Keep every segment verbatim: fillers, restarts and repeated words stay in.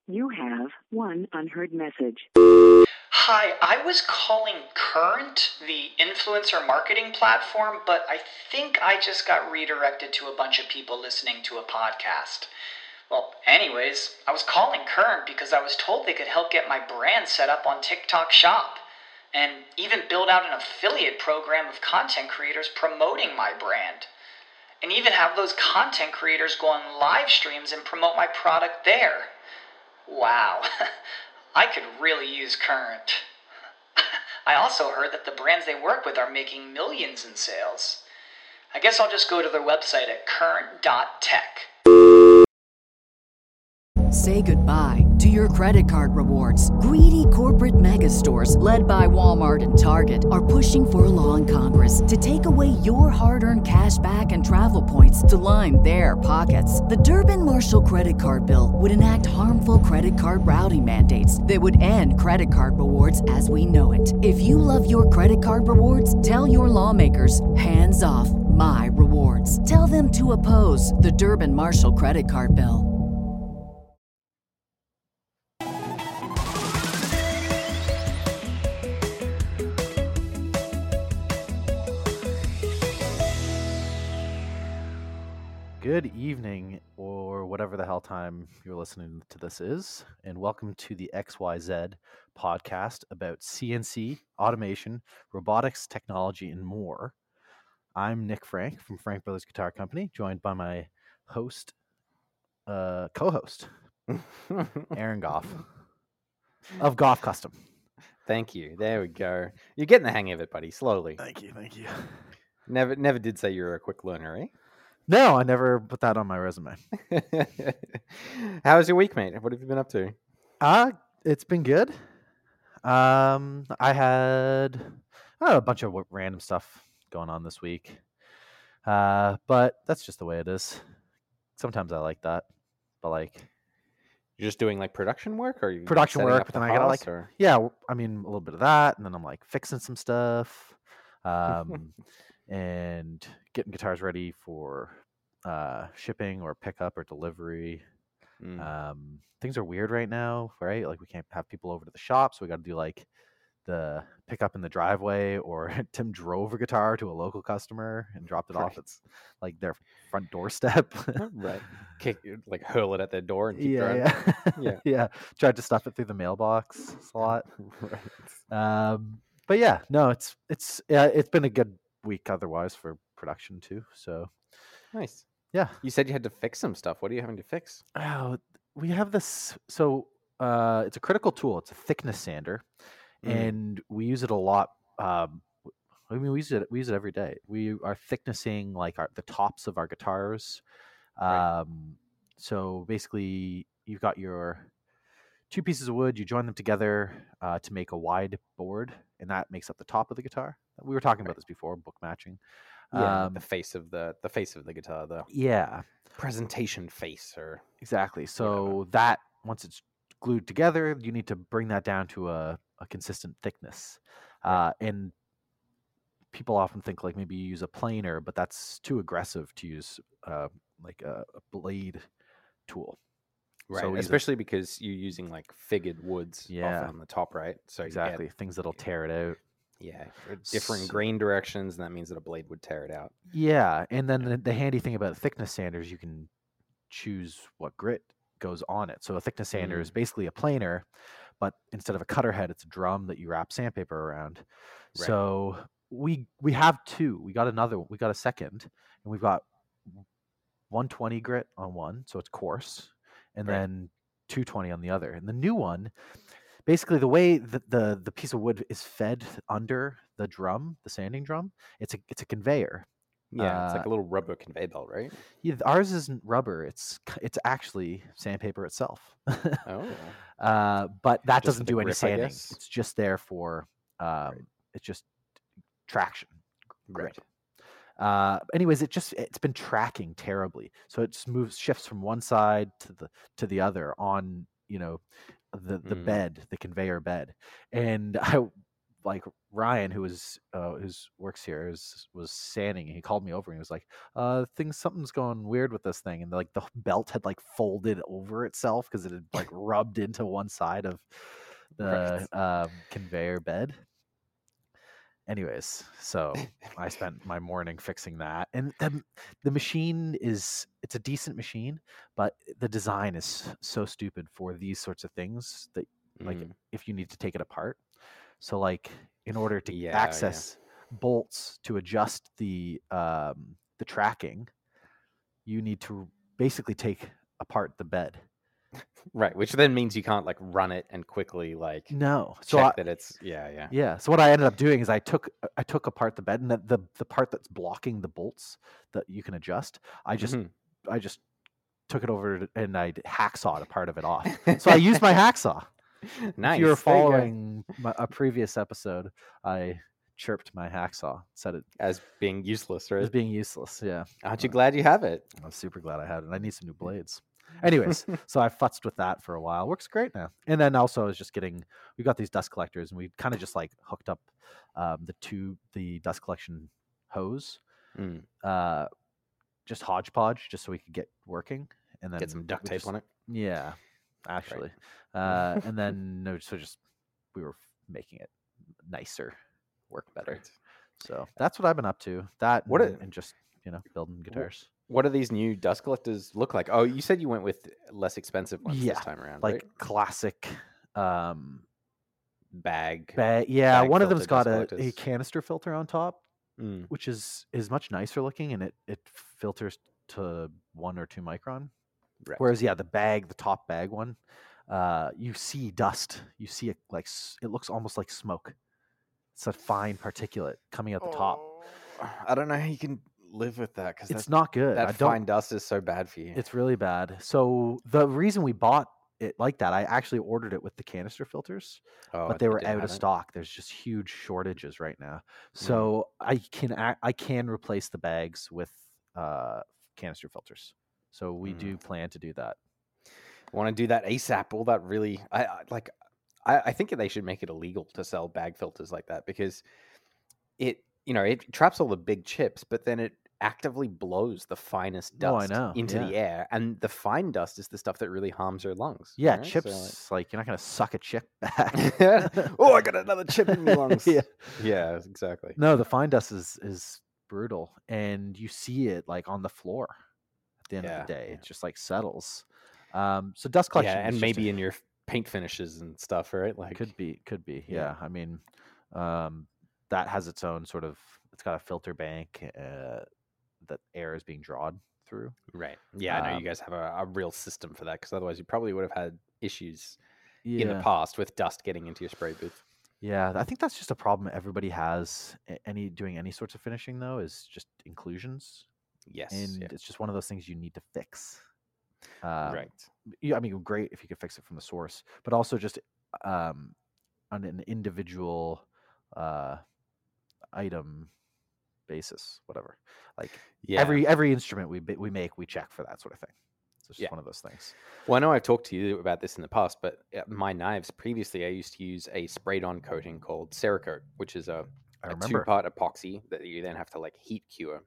You have one unheard message. Hi, I was calling Current, the influencer marketing platform, but I think I just got redirected to a bunch of people listening to a podcast. Well, anyways, I was calling Current because I was told they could help get my brand set up on TikTok Shop, and even build out an affiliate program of content creators promoting my brand, and even have those content creators go on live streams and promote my product there. Wow, I could really use Current. I also heard that the brands they work with are making millions in sales. I guess I'll just go to their website at current dot tech. Say goodbye to your credit card rewards. Greedy corporate mega stores, led by Walmart and Target, are pushing for a law in Congress to take away your hard-earned cash back and travel points to line their pockets. The Durbin-Marshall credit card bill would enact harmful credit card routing mandates that would end credit card rewards as we know it. If you love your credit card rewards, tell your lawmakers, hands off my rewards. Tell them to oppose the Durbin-Marshall credit card bill. Good evening, or whatever the hell time you're listening to this is, and welcome to the X Y Z podcast about C N C, automation, robotics, technology, and more. I'm Nick Frank from Frank Brothers Guitar Company, joined by my host, uh, co-host, Aaron Goff of Goff Custom. Thank you. There we go. You're getting the hang of it, buddy. Slowly. Thank you, thank you. Never, never did say you were a quick learner, eh? No, I never put that on my resume. How was your week, mate? What have you been up to? Uh, it's been good. Um, I had oh, a bunch of w- random stuff going on this week. Uh, but that's just the way it is. Sometimes I like that. But like You're just doing like production work, or you production setting work, up but the then I gotta house, like or... yeah, w- I mean a little bit of that, and then I'm like fixing some stuff. Um and getting guitars ready for uh shipping or pickup or delivery. Mm. Um things are weird right now, right? Like we can't have people over to the shop, so we got to do like the pickup in the driveway, or Tim drove a guitar to a local customer and dropped it Right. off at like their front doorstep. Right. Kick, like hurl it at their door and keep yeah, driving. yeah, Yeah. yeah. Tried to stuff it through the mailbox. It's a lot. Right. Um, but yeah, no, it's it's yeah, it's been a good week otherwise for production too. So Nice. yeah, You said you had to fix some stuff. What are you having to fix? oh, we have this. So uh, it's a critical tool. It's a thickness sander, Mm. and we use it a lot. Um, w- I mean, we use it. We use it every day. We are thicknessing like our, the tops of our guitars. Right. Um, so basically, you've got your two pieces of wood. You join them together uh, to make a wide board, and that makes up the top of the guitar. We were talking about Right. this before, book matching. Yeah, Um, the face of the the face of the guitar, the yeah, presentation face, or exactly. So that once it's glued together, you need to bring that down to a, a consistent thickness. Right. Uh, and people often think like maybe you use a planer, but that's too aggressive to use uh, like a, a blade tool. right, So either- especially because you're using like figured woods Yeah. often on the top, right? So you get- exactly things that'll tear it out. yeah, or differing So- grain directions, and that means that a blade would tear it out. Yeah, and then the, the handy thing about thickness sanders, you can choose what grit goes on it. So a thickness sander Mm. is basically a planer, but instead of a cutter head, it's a drum that you wrap sandpaper around. Right. So we we have two. We got another. We got a second, and we've got one twenty grit on one, so it's coarse, and Right. then two twenty on the other. And the new one, basically the way that the the piece of wood is fed under the drum, the sanding drum, it's a it's a conveyor. Yeah, it's like Uh, a little rubber conveyor belt, right? Yeah, ours isn't rubber. It's c- it's actually sandpaper itself. Oh, uh, but that Just doesn't for the do any grip, I sanding. guess? It's just there for um, Right. it's just traction. right. Grip. Uh, anyways, it just it's been tracking terribly. So it just moves shifts from one side to the to the other on you know the the Mm. bed, the conveyor bed. And I like Ryan, who was uh, who's works here, is was sanding. And he called me over and he was like, "Uh, things something's going weird with this thing." And like the belt had like folded over itself because it had like rubbed into one side of the Right. um, conveyor bed. Anyways, so I spent my morning fixing that, and the the machine is it's a decent machine, but the design is so stupid for these sorts of things that like Mm. if you need to take it apart. So like in order to Yeah, yeah. access bolts to adjust the um, the tracking, you need to basically take apart the bed. Right, which then means you can't like run it and quickly like No, so check I, that it's yeah, yeah. yeah. So what I ended up doing is I took I took apart the bed and the the, the part that's blocking the bolts that you can adjust. I just Mhm. I just took it over to- and I hacksawed a part of it off. So I used my hacksaw. Nice. If you were there you go. following my, a previous episode, I chirped my hacksaw, said it As being useless, was right? being useless. Yeah, Aren't you Uh, glad you have it? I'm super glad I had it. I need some new blades. Anyways, so I futzed with that for a while. Works great now. And then also I was just getting we got these dust collectors and we kind of just like hooked up um, the two the dust collection hose, Mm. uh, just hodgepodge, just so we could get working. And then Get some duct we tape just- on it. Yeah, actually. Uh, and then no, so just we were making it nicer, work better. Great. So that's what I've been up to. That What and, a- and just you know building guitars. What do these new dust collectors look like? Oh, you said you went with less expensive ones Yeah, this time around, like right? classic um Bag. ba- yeah, bag one of them's filter dust got a, a collectors. canister filter on top, Mm. which is is much nicer looking and it it filters to one or two micron. Right. Whereas yeah, the bag, the top bag one, uh you see dust. You see it like s- it looks almost like smoke. It's a fine particulate coming out the top. Oh, I don't know how you can live with that because It's not good. that I don't fine dust is so bad for you. It's really bad. So the reason we bought it like that, I actually ordered it with the canister filters, oh, but they it were didn't out of have it? stock. There's just huge shortages right now. Mm. So I can ac- I can replace the bags with uh, canister filters. So we Mm. do plan to do that. Want to do that ASAP? All that really, I, I like. I, I think they should make it illegal to sell bag filters like that because it, you know, it traps all the big chips, but then it actively blows the finest Oh, I dust know, into yeah. the air, and the fine dust is the stuff that really harms your lungs. Yeah, right? So, chips like, you're not gonna suck a chip back. like- oh, I got another chip in my lungs. Yeah. yeah, exactly. No, the fine dust is is brutal, and you see it like on the floor at the end Yeah, of the day. yeah. It just like settles. Um, so dust collection, Yeah, is and just maybe a- in your paint finishes and stuff, right? Like, could be, could be. yeah. Yeah, I mean, um, that has its own sort of. It's got a filter bank uh, that air is being drawn through. right. Yeah, I know Um, you guys have a, a real system for that because otherwise you probably would have had issues Yeah, in the past with dust getting into your spray booth. yeah. I think that's just a problem everybody has. a- Any doing any sorts of finishing though is just inclusions, Yes. and yeah. it's just one of those things you need to fix. Um, right. yeah, I mean, great if you could fix it from the source, but also just um, on an individual uh, item basis, whatever. Like Yeah. every every instrument we ba- we make, we check for that sort of thing. So it's just Yeah. one of those things. Well, I know I've talked to you about this in the past, but uh, my knives previously, I used to use a sprayed-on coating called Cerakote, which is a, I a remember. two-part epoxy that you then have to like heat cure.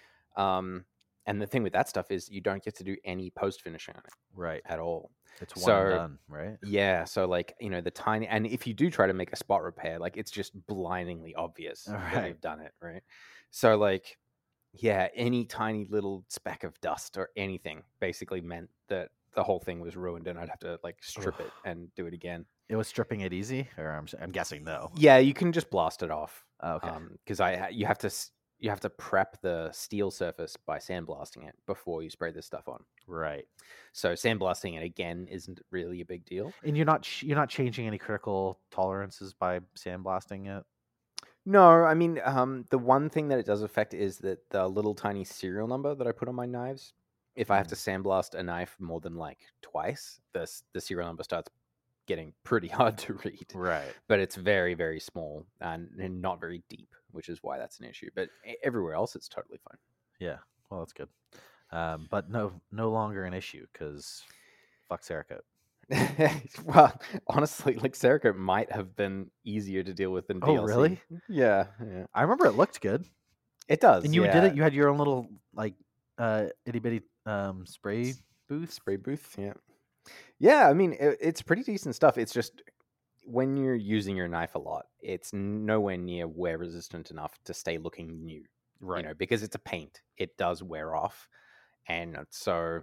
Um, and the thing with that stuff is you don't get to do any post finishing on it Right. at all. It's one So- and done, right? Yeah, so like you know the tiny, and if you do try to make a spot repair, like it's just blindingly obvious that Right. you've done it, right? So like, yeah, any tiny little speck of dust or anything basically meant that the whole thing was ruined, and I'd have to like strip it and do it again. It was stripping it easy, or I'm s- I'm guessing no. Yeah, you can just blast it off. Oh, okay. because I you have to s- you have to prep the steel surface by sandblasting it before you spray this stuff on. Right. So sandblasting it again isn't really a big deal. And you're not ch- you're not changing any critical tolerances by sandblasting it. No, I mean um, the one thing that it does affect is that the little tiny serial number that I put on my knives. If I have to sandblast a knife more than like twice, the s- the serial number starts getting pretty hard to read. Right. But it's very very small and, and not very deep, which is why that's an issue. But e- everywhere else, it's totally fine. Yeah. Well, that's good. Um, but no, no longer an issue because fuck Cerakote. Well, honestly, like Cerakote might have been easier to deal with than Oh, D L C. really? Yeah, yeah. I remember it looked good. It does. And you yeah. did it. You had your own little like uh, itty bitty um, spray booth. Spray booth. Yeah. Yeah. I mean, it, it's pretty decent stuff. It's just when you're using your knife a lot, it's nowhere near wear resistant enough to stay looking new. Right. You know, because it's a paint, it does wear off, and so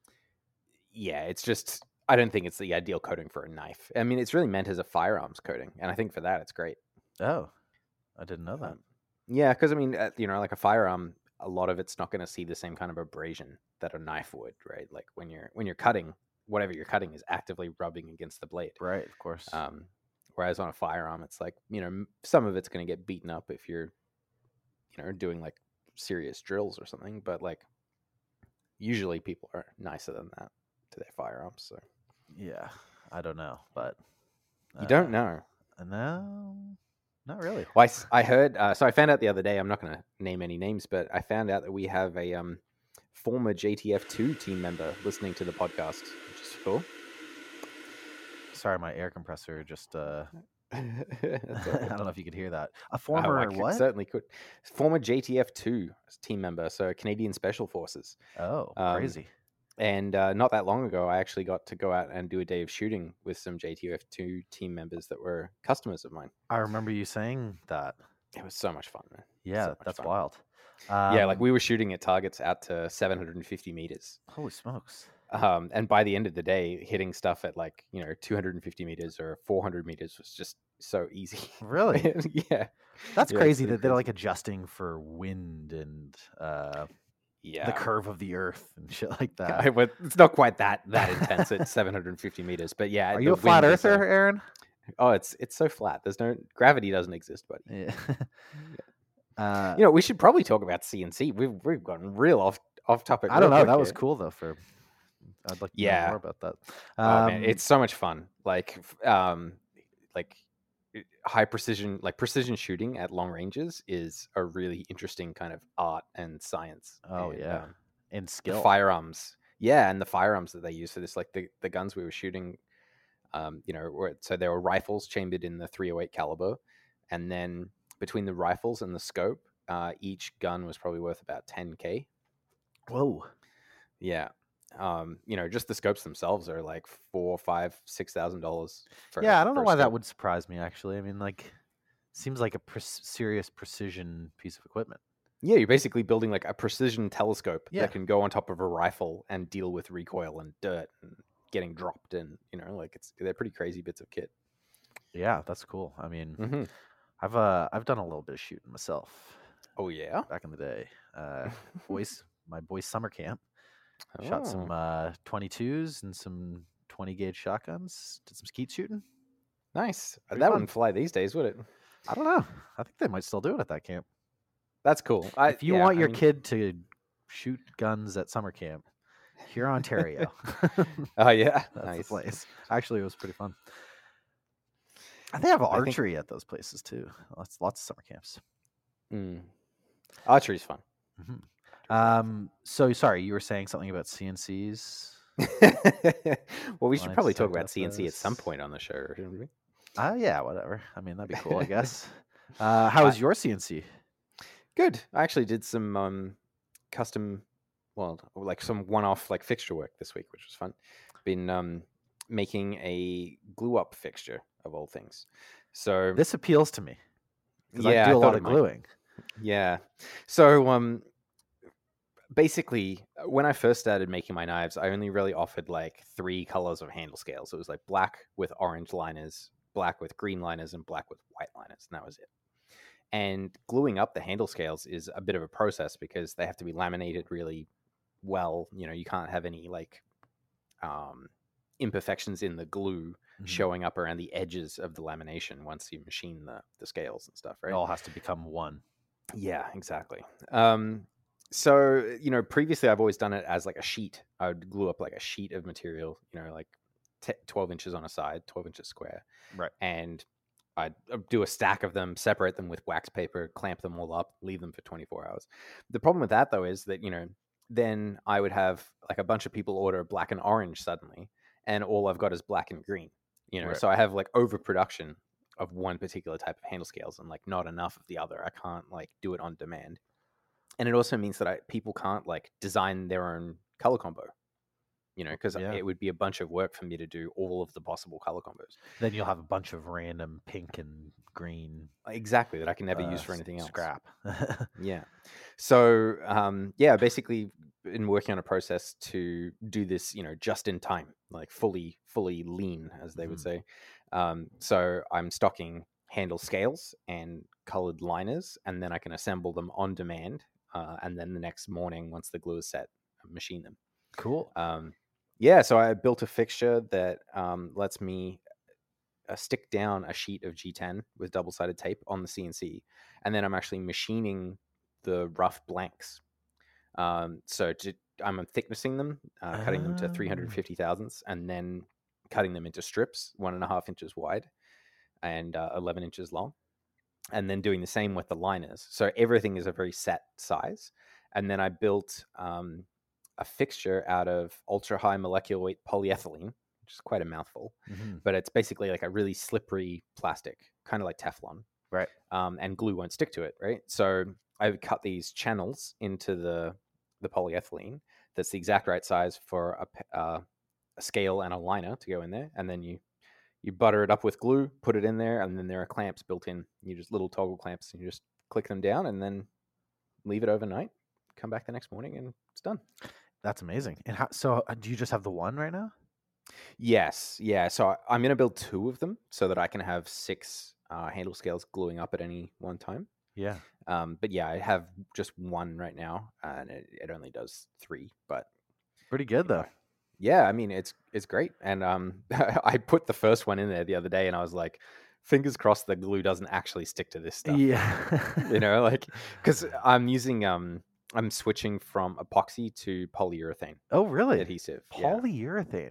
yeah, it's just. I don't think it's the ideal coating for a knife. I mean, it's really meant as a firearms coating, and I think for that, it's great. Oh, I didn't know that. Um, yeah, because I mean, uh, you know, like a firearm, a lot of it's not going to see the same kind of abrasion that a knife would, right? Like when you're when you're cutting, whatever you're cutting is actively rubbing against the blade, Right, of course. Um, whereas on a firearm, it's like you know, m- some of it's going to get beaten up if you're, you know, doing like serious drills or something. But like, usually people are nicer than that to their firearms. So yeah, I don't know, but you don't uh, know. No, not really. Well, I, s- I heard. Uh, so I found out the other day. I'm not going to name any names, but I found out that we have a um, former J T F two team member listening to the podcast, which is cool. Sorry, my air compressor just. Uh, That's all I right. don't know if you could hear that. A Oh, former I could- what? certainly could. Former J T F two team member, so Canadian Special Forces. Oh, Um, crazy. And uh, not that long ago, I actually got to go out and do a day of shooting with some J T F two team members that were customers of mine. I remember you saying that. It was so much fun, man. Yeah, So much that's fun. wild. yeah, like Um, we were shooting at targets out to seven hundred fifty meters. Holy smokes! Um, and by the end of the day, hitting stuff at like, you know, two hundred fifty meters or four hundred meters was just so easy. Really? yeah. That's Yeah, crazy it's that pretty they're like crazy. adjusting for wind and uh, Yeah. the curve of the earth and shit like that. I, but it's not quite that that intense at seven hundred fifty meters, but yeah. Are the you a flat wind is, earther, uh, Aaron? oh, it's it's so flat. There's no gravity doesn't exist, buddy. Yeah. uh, You know, we should probably talk about C N C. We've we've gotten real off off topic. I don't real know. quick That was here. cool though. For I'd like to know Yeah. more about that. Oh man, Um, it's so much fun. Like f- um like i- high precision like precision shooting at long ranges is a really interesting kind of art and science. Oh, and, yeah. um, and the skill. firearms. Yeah, and the firearms that they use for this, like the, the guns we were shooting, um, you know, were, so there were rifles chambered in the three oh eight caliber, and then between the rifles and the scope, uh, each gun was probably worth about ten K. Whoa. Yeah. Um, you know, just the scopes themselves are like four, five, six thousand dollars. For Yeah, I don't for know a why that scope. would surprise me. Actually, I mean, like, seems like a pre- serious precision piece of equipment. Yeah, you're basically building like a precision telescope Yeah. that can go on top of a rifle and deal with recoil and dirt and getting dropped, and you know, like it's they're pretty crazy bits of kit. Yeah, that's cool. I mean, Mm-hmm. I've uh, I've done a little bit of shooting myself Oh yeah, back in the day. Uh, boys, my boys' summer camp. Shot some Oh, uh, twenty-twos and some twenty gauge shotguns. Did some skeet shooting. nice. Pretty That fun. wouldn't fly these days, would it? I don't know. I think they might still do it at that camp. That's cool. I, If you yeah, want I your mean- kid to shoot guns at summer camp, here, Ontario. Oh yeah, That's nice. the place. Actually, it was pretty fun. I think they have I think- archery at those places too. Lots, lots of summer camps. Mm. Archery's fun. Um. So sorry, you were saying something about C N Cs. well, we should Wanted to probably talk talk about about C N C at some this. point on the show, shouldn't we? Ah, yeah, whatever. I mean, that'd be cool, I guess. Uh, how was your C N C? Good. I actually did some um, custom, well, like some one-off like fixture work this week, which was fun. Been um, making a glue-up fixture of all things. So This appeals to me because yeah, I do a I lot thought of it might. gluing. Yeah. So um basically when I first started making my knives, I only really offered like three colors of handle scales. It was like black with orange liners, black with green liners, and black with white liners, and that was it. And gluing up the handle scales is a bit of a process because they have to be laminated really well. You know, you can't have any like um imperfections in the glue Mhm. showing up around the edges of the lamination once you machine the, the scales and stuff, right? It all has to become one. Yeah, exactly. Um, so, you know, previously I've always done it as like a sheet. I would glue up like a sheet of material, you know, like t- twelve inches on a side, twelve inches square. Right. And I'd uh, do a stack of them, separate them with wax paper, clamp them all up, leave them for twenty-four hours. The problem with that, though, is that, you know, then I would have like a bunch of people order black and orange suddenly. and all I've got is black and green. You know, Right. so I have like overproduction of one particular type of handle scales and like not enough of the other. I can't like do it on demand. And it also means that I, people can't like design their own color combo, you know, because Yeah. it would be a bunch of work for me to do all of the possible color combos. Then you'll have a bunch of random pink and green Exactly, that I can never uh, use for s- anything else. scrap. Yeah. So, um, yeah, basically been working on a process to do this, you know, just in time, like fully, fully lean, as they would Mhm. say. Um, so I'm stocking handle scales and colored liners, and then I can assemble them on demand. Uh, and then the next morning, once the glue is set, machine them. Cool. Um, yeah, so I built a fixture that um, lets me uh, stick down a sheet of G ten with double-sided tape on the C N C, and then I'm actually machining the rough blanks. Um, so to, I'm thicknessing them, uh, cutting them to three hundred fifty thousandths, and then cutting them into strips, one and a half inches wide and uh, eleven inches long, and then doing the same with the liners. So everything is a very set size. And then I built um, a fixture out of ultra high molecular weight polyethylene, which is quite a mouthful, Mhm. but it's basically like a really slippery plastic, kind of like Teflon. Right. Um, and glue won't stick to it, right? So I would cut these channels into the the polyethylene that's the exact right size for a, p- uh, a scale and a liner to go in there, and then you you butter it up with glue, put it in there, and then there are clamps built in. You just little toggle clamps, and you just click them down, and then leave it overnight. Come back the next morning, and it's done. That's amazing. And how, so, uh, do you just have the one right now? Yes, yeah. So I- I'm going to build two of them so that I can have six uh, handle scales gluing up at any one time. Yeah. Um, but yeah, I have just one right now, and it, it only does three. But Pretty good you know, though. yeah, I mean it's it's great. And um, I put the first one in there the other day, and I was like, fingers crossed the glue doesn't actually stick to this stuff. Yeah. You know, like because I'm using um, I'm switching from epoxy to polyurethane Oh, really? adhesive. Yeah. Polyurethane.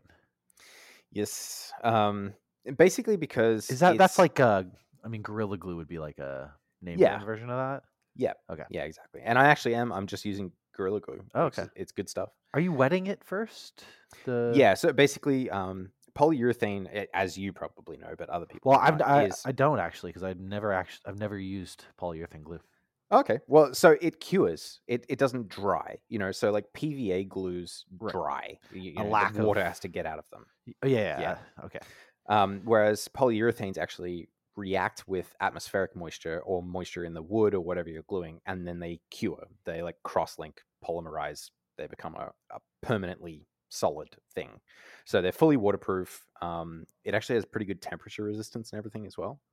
Yes. Um, basically because Is that that's it's- like uh I mean Gorilla Glue would be like a name Yeah. brand version of that? yeah, Okay. yeah, exactly. And I actually am. I'm just using Gorilla Glue. Oh, which okay. is- it's good stuff. Are you wetting it first? The Yeah. So basically, um, polyurethane, a- as you probably know, but other people Well, might I've, not, I is I don't actually because I've never actually I've never used polyurethane glue. okay. Well, so it cures. It it doesn't dry. You know, so like P V A glues Right. dry. You, you A know, lack the water of- has to get out of them. Y- Oh, yeah, yeah. Yeah. uh, Okay. Um, whereas polyurethanes actually react with atmospheric moisture or moisture in the wood or whatever you're gluing, and then they cure. They like cross-link, polymerize. They become a, a permanently solid thing. So they're fully waterproof. Um, it actually has pretty good temperature resistance and everything as well.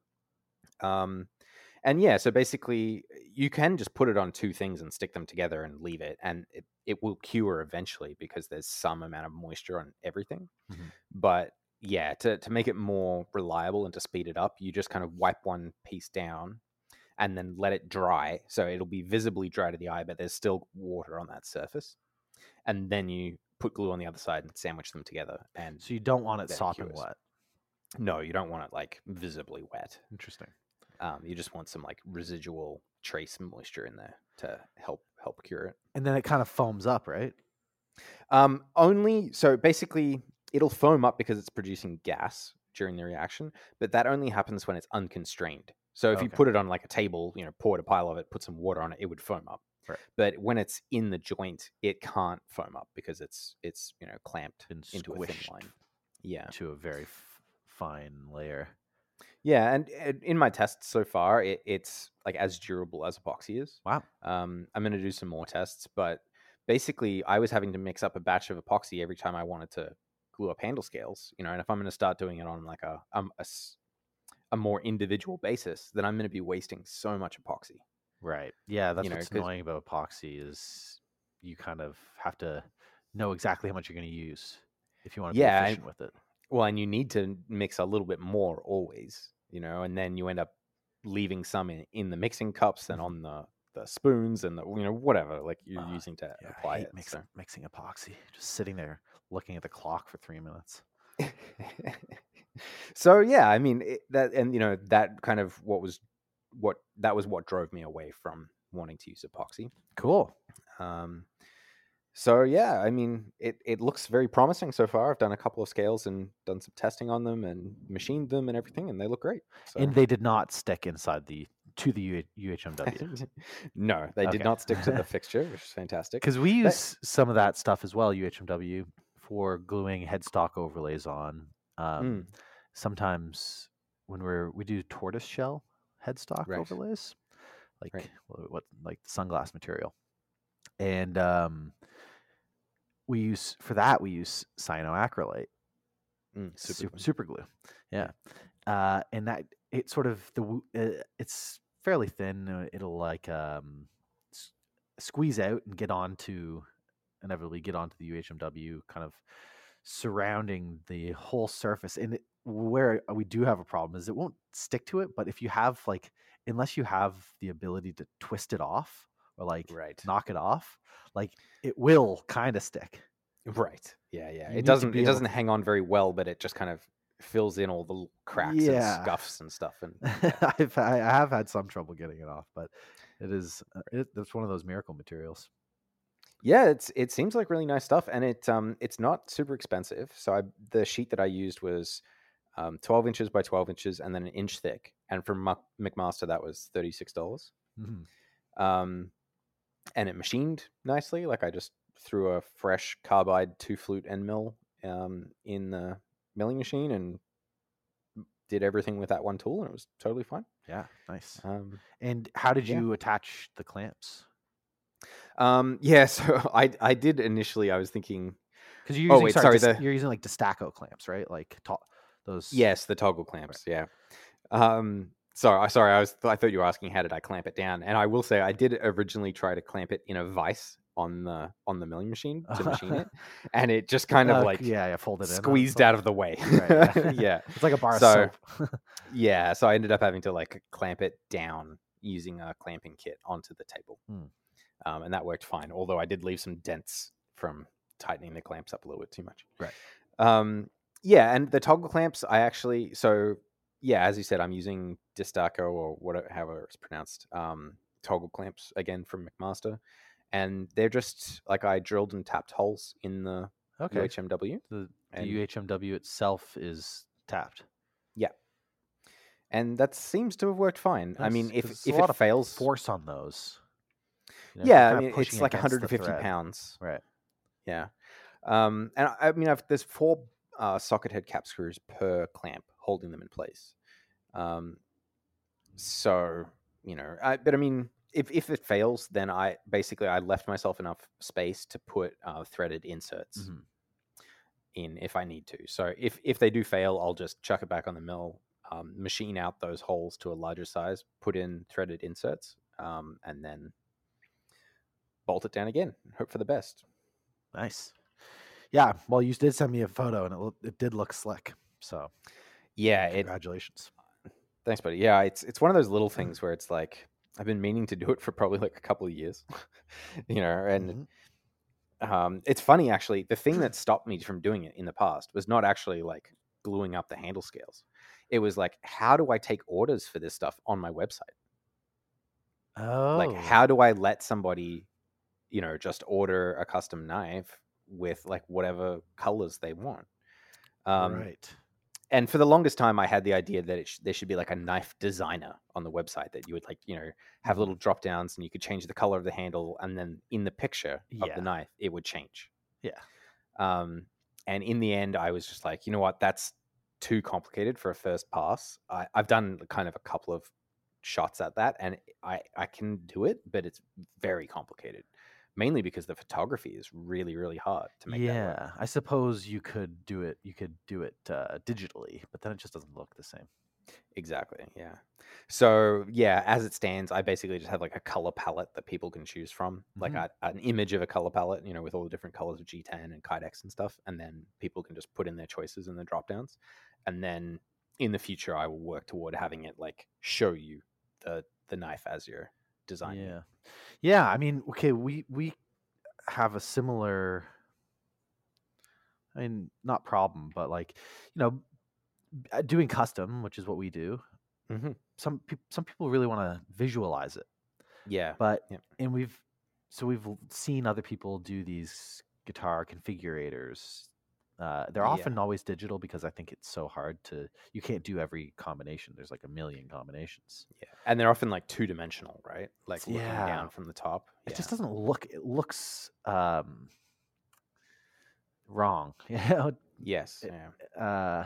Um, and yeah, so basically you can just put it on two things and stick them together and leave it, and it, it will cure eventually because there's some amount of moisture on everything. Mhm. But yeah, to, to make it more reliable and to speed it up, you just kind of wipe one piece down and then let it dry. So it'll be visibly dry to the eye, but there's still water on that surface. And then you put glue on the other side and sandwich them together. And So you don't want it Then it sopping cures. wet. no, you don't want it like visibly wet. Interesting. Um, you just want some like residual trace moisture in there to help help cure it. And then it kind of foams up, right? Um, only so basically it'll foam up because it's producing gas during the reaction, but that only happens when it's unconstrained. So if you Okay. put it on like a table, you know, poured a pile of it, put some water on it, it would foam up. Right. But when it's in the joint, it can't foam up because it's it's you know clamped Been into a thin squished line. Yeah, to a very f- fine layer. yeah, and, and in my tests so far, it, it's like as durable as epoxy is. Wow. Um, I'm going to do some more tests, but basically, I was having to mix up a batch of epoxy every time I wanted to glue up handle scales. You know, and if I'm going to start doing it on like a um, a, s- a more individual basis, then I'm going to be wasting so much epoxy. Right. Yeah, that's You know, what's 'cause- annoying about epoxy is you kind of have to know exactly how much you're going to use if you want to Yeah, be I- efficient with it. Well, and you need to mix a little bit more always, you know, and then you end up leaving some in, in the mixing cups and Mhm. on the, the spoons and the you know whatever like you're Uh, using to Yeah, apply I hate it. mix, so. mixing epoxy. Just sitting there looking at the clock for three minutes. So yeah, I mean it, that, and you know that kind of what was what that was what drove me away from wanting to use epoxy. Cool. Um, So yeah, I mean, it, it looks very promising so far. I've done a couple of scales and done some testing on them and machined them and everything, and they look great. So And they did not stick inside the to the U- UHMW. no, they did Okay. not stick to the fixture, which is fantastic. Because we That- use some of that stuff as well, U H M W, for gluing headstock overlays on. Um, Mm. Sometimes when we're we do tortoise shell headstock Right. overlays, like Right. what, what like sunglass material, and um, we use for that we use cyanoacrylate Mm, super super, glue. super glue, yeah, uh, and that it sort of the w- uh, it's fairly thin. uh, It'll like um, s- squeeze out and get onto inevitably get onto the U H M W, kind of surrounding the whole surface. And it, where we do have a problem is it won't stick to it. But if you have like, unless you have the ability to twist it off or like Right. knock it off, like it will kind of stick. Right. Yeah, yeah. You need It to doesn't be it able doesn't to- hang on very well, but it just kind of fills in all the l- cracks Yeah. and scuffs and stuff. And I've I I have had some trouble getting it off, but it is uh, it, it's one of those miracle materials. yeah, it's it seems like really nice stuff, and it um it's not super expensive. So I the sheet that I used was um twelve inches by twelve inches, and then an inch thick. And from Muck- McMaster, that was thirty six dollars. Mhm. Um, and it machined nicely. Like I just threw a fresh carbide two flute end mill um in the milling machine and did everything with that one tool, and it was totally fine. Yeah, nice. Um, And how did yeah. you attach the clamps? um, yeah. So I I did initially. I was thinking, Because you're Oh, using wait, sorry, sorry, dis- the- you're using like Destaco clamps, right? Like to- those. yes, the toggle clamps. Yeah. Um, sorry, I sorry. I was I thought you were asking how did I clamp it down, and I will say I did originally try to clamp it in a vise on the on the milling machine to machine it, and it just kind of Uh, like yeah, yeah, folded in. squeezed out of the way. Right, yeah. yeah. It's like a bar So- of soap. Yeah, so I ended up having to like clamp it down using a clamping kit onto the table, Hmm. um, and that worked fine. Although I did leave some dents from tightening the clamps up a little bit too much. Right. Um, yeah, and the toggle clamps, I actually so yeah, as you said, I'm using Destaco or whatever, however it's pronounced, um, toggle clamps again from McMaster, and they're just like I drilled and tapped holes in the Okay. U H M W. The, the and- U H M W itself is tapped. And that seems to have worked fine. I Nice, mean, 'cause if it's a if lot it of fails, Force on those. You know, yeah, you're I kinda mean, pushing it's like against the one hundred fifty thread. pounds. Right. Yeah. Um, and I, I mean, I've, there's four uh, socket head cap screws per clamp holding them in place. Um, so, you know, I, but I mean, if, if it fails, then I basically I left myself enough space to put uh, threaded inserts Mhm. in if I need to. So if if they do fail, I'll just chuck it back on the mill, um, machine out those holes to a larger size, put in threaded inserts, um, and then bolt it down again. Hope for the best. Nice. Yeah. Well, you did send me a photo, and it lo- it did look slick. So Yeah, it congratulations. Thanks, buddy. Yeah, it's it's one of those little things where it's like I've been meaning to do it for probably like a couple of years, you know. And Mhm. um, it's funny actually. The thing that stopped me from doing it in the past was not actually like gluing up the handle scales. It was like, how do I take orders for this stuff on my website? Oh. Like, how do I let somebody, you know, just order a custom knife with like whatever colors they want? Um, right. And for the longest time, I had the idea that it sh- there should be like a knife designer on the website that you would like, you know, have Mhm. little drop downs and you could change the color of the handle, and then in the picture of Yeah. the knife, it would change. Yeah. Um, and in the end, I was just like, you know what, that's too complicated for a first pass. I, I've done kind of a couple of shots at that, and I I can do it, but it's very complicated. Mainly because the photography is really, really hard to make that work. Yeah. I suppose you could do it. You could do it uh, digitally, but then it just doesn't look the same. Exactly. Yeah. So yeah, as it stands, I basically just have like a color palette that people can choose from, like Mhm. a, an image of a color palette, you know, with all the different colors of G ten and Kydex and stuff, and then people can just put in their choices in the drop downs, and then in the future, I will work toward having it like show you the the knife as you're designing. Yeah. It. Yeah. I mean, okay, we we have a similar. I mean, not problem, but like, you know, uh, doing custom, which is what we do. Mhm. Some people, some people really want to visualize it, Yeah. but Yep. and we've so we've l- seen other people do these guitar configurators. Uh, they're Yeah. often always digital because I think it's so hard to. You can't do every combination. There's like a million combinations. Yeah, and they're often like two dimensional, right? Like It's- looking yeah. down from the top. It Yeah. just doesn't look. It looks um, wrong. Yeah. Yes. It- Yeah. Uh,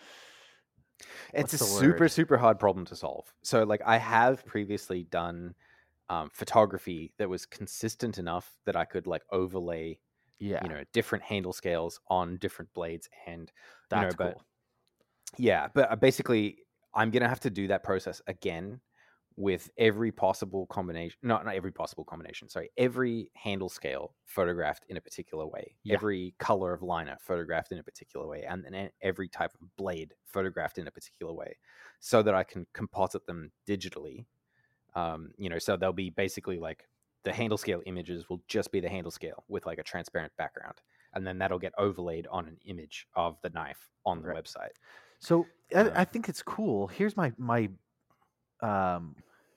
It's a what's the super word? super hard problem to solve. So like I have previously done um, photography that was consistent enough that I could like overlay, yeah. you know, different handle scales on different blades, and you know, That's but cool. yeah, but uh, basically I'm gonna have to do that process again with every possible combination. Not not every possible combination. Sorry, every handle scale photographed in a particular way. Yeah. Every color of liner photographed in a particular way, and then every type of blade photographed in a particular way, so that I can composite them digitally. Um, you know, so they'll be basically like the handle scale images will just be the handle scale with like a transparent background, and then that'll get overlaid on an image of the knife on the Right. website. So I, Um, I think it's cool. Here's my my um,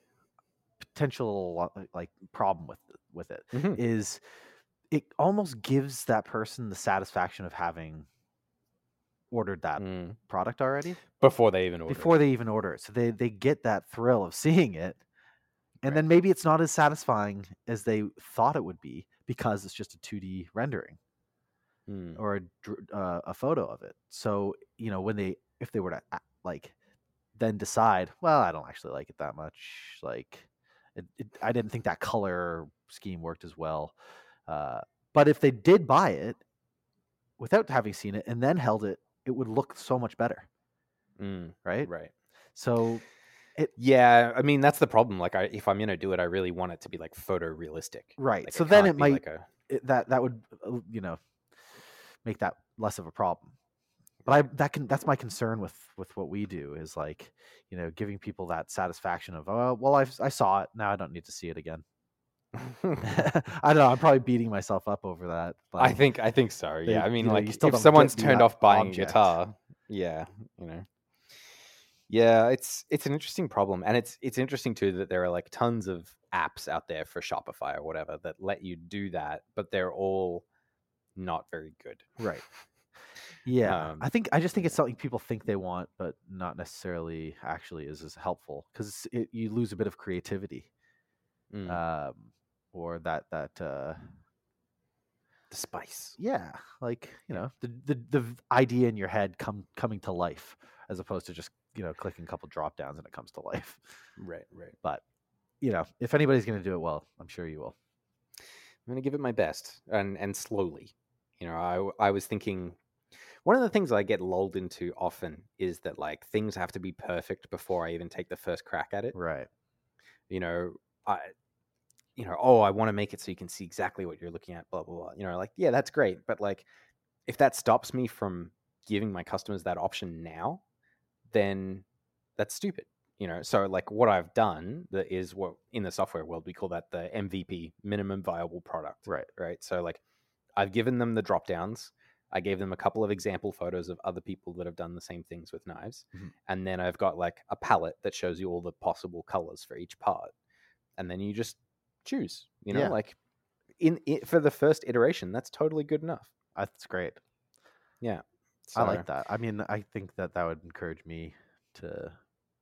potential uh, like problem with with it Mhm. is it almost gives that person the satisfaction of having ordered that Mm. product already Before they even order. before they even order it. So they they get that thrill of seeing it, and Right. then maybe it's not as satisfying as they thought it would be because it's just a two D rendering Mm. or a dr- uh, a photo of it. So you know when they if they were to a- like then decide, well, I don't actually like it that much. Like, it, it, I didn't think that color scheme worked as well. Uh, but if they did buy it without having seen it and then held it, it would look so much better, Mm. right? Right. So, it Yeah, I mean that's the problem. Like, I if I'm gonna do it, I really want it to be like photorealistic. right. Like, So it then can't it be might like a it, that that would uh, you know make that less of a problem. But I that can that's my concern with with what we do is like you know giving people that satisfaction of oh well I I saw it, now I don't need to see it again. I don't know. I'm probably beating myself up over that. But I think I think so. they- Yeah, I mean, you know, like you still if don't someone's get the, turned uh, off buying object. a guitar, yeah, you know, yeah, it's it's an interesting problem, and it's it's interesting too that there are like tons of apps out there for Shopify or whatever that let you do that, but they're all not very good. Right. Yeah, Um, I think I just think it's something people think they want, but not necessarily actually is as helpful because you lose a bit of creativity, Mm, um, or that that uh, the spice. yeah, like you Yeah. know the, the the v- idea in your head come coming to life as opposed to just you know clicking a couple drop downs and it comes to life. Right, right. But you know if anybody's going to do it well, I'm sure you will. I'm gonna give it my best and and slowly. You know, I I was thinking one of the things I get lulled into often is that like things have to be perfect before I even take the first crack at it. Right. You know, I you know, oh, I want to make it so you can see exactly what you're looking at, blah blah blah. You know, like yeah, that's great, but like if that stops me from giving my customers that option now, then that's stupid. You know, so like what I've done that is what in the software world we call that the M V P, minimum viable product. Right. Right. So like I've given them the drop downs. I gave them a couple of example photos of other people that have done the same things with knives. Mhm. And then I've got like a palette that shows you all the possible colors for each part. And then you just choose, you know, Yeah. like in it for the first iteration, that's totally good enough. That's great. Yeah. I like So, that. I mean, I think that that would encourage me to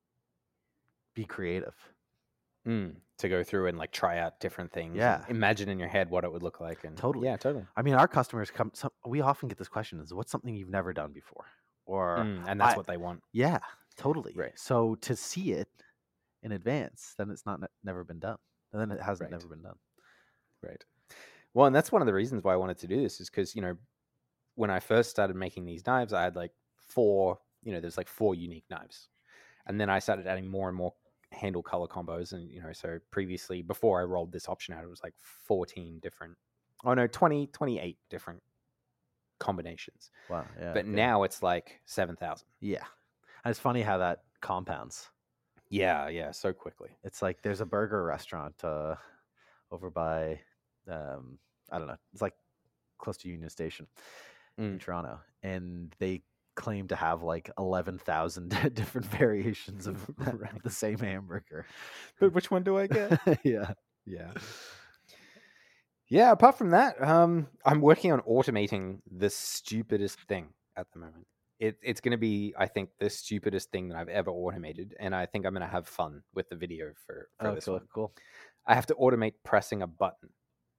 be creative. mm, to go through and like try out different things. and Yeah. imagine in your head what it would look like. And Totally. Yeah, totally. I mean, our customers come. Some, we often get this question: "Is what's something you've never done before?" Or Mm, and that's I- what they want. yeah, totally. Right. So to see it in advance, then it's not ne- never been done. And then it hasn't Right. never been done. Right. Well, and that's one of the reasons why I wanted to do this is because, you know, when I first started making these knives, I had like four, you know, there's like four unique knives. And then I started adding more and more handle color combos. And, you know, so previously, before I rolled this option out, it was like fourteen different, oh no, twenty, twenty-eight different combinations. Wow. Yeah. but okay. now it's like seven thousand. yeah, and it's funny how that compounds. Yeah, yeah, so quickly. It's like there's a burger restaurant uh, over by, um, I don't know, it's like close to Union Station in Mm. Toronto, and they claim to have like eleven thousand different variations of the same hamburger. But which one do I get? yeah. Yeah. Yeah, apart from that, um, I'm working on automating the stupidest thing at the moment. It, it's going to be, I think, the stupidest thing that I've ever automated, and I think I'm going to have fun with the video for, for Oh, this cool, one. cool. I have to automate pressing a button.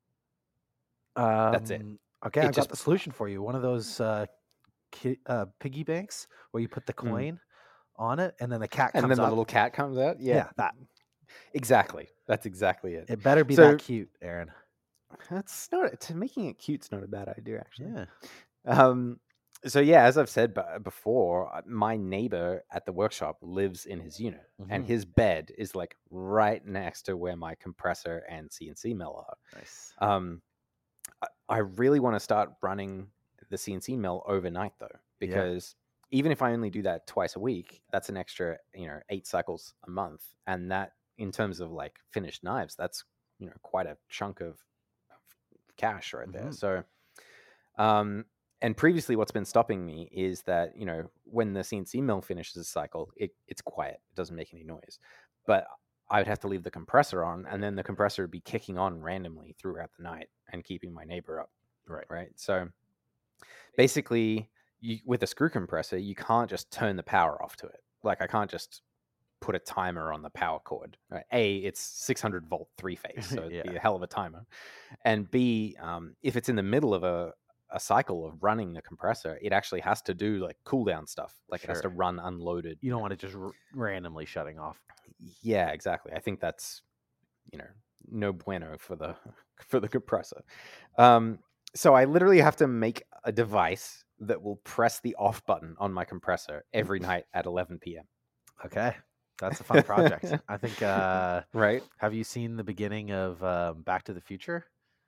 Um, That's it. Okay, It I've just- got the solution for you. One of those uh, ki- uh, piggy banks where you put the Mm. coin on it, and then the cat comes And then the up. little cat comes out. Yeah, Yeah, that. exactly. That's exactly it. It better be So- that cute, Aaron. That's not to making it cute's not a bad idea, actually. Yeah. Um, so yeah, as I've said b- before, uh, my neighbor at the workshop lives in his unit, and Mhm. his bed is like right next to where my compressor and C N C mill are. Nice. Um, I, I really want to start running the C N C mill overnight though, Yeah. because even if I only do that twice a week, that's an extra, you know, eight cycles a month, and that in terms of like finished knives, that's, you know, quite a chunk of, of cash right there. Mhm. So, um, and previously, what's been stopping me is that, you know, when the C N C mill finishes a cycle, it, it's quiet, it doesn't make any noise, but I would have to leave the compressor on, and then the compressor would be kicking on randomly throughout the night and keeping my neighbor up. Right. Right. So basically, you, with a screw compressor, you can't just turn the power off to it. Like I can't just put a timer on the power cord. Right? A, it's six hundred volt three phase, so it'd be Yeah. a hell of a timer. And B, um, if it's in the middle of a, a cycle of running the compressor, it actually has to do like cool down stuff. Like it has to Sure. run unloaded. You don't want it just r- randomly shutting off. Yeah, exactly. I think that's, you know, no bueno for the for the compressor. Um, so I literally have to make a device that will press the off button on my compressor every night at eleven p.m. Okay. That's a fun project. I think. Uh, Right? have you seen the beginning of um, Back to the Future?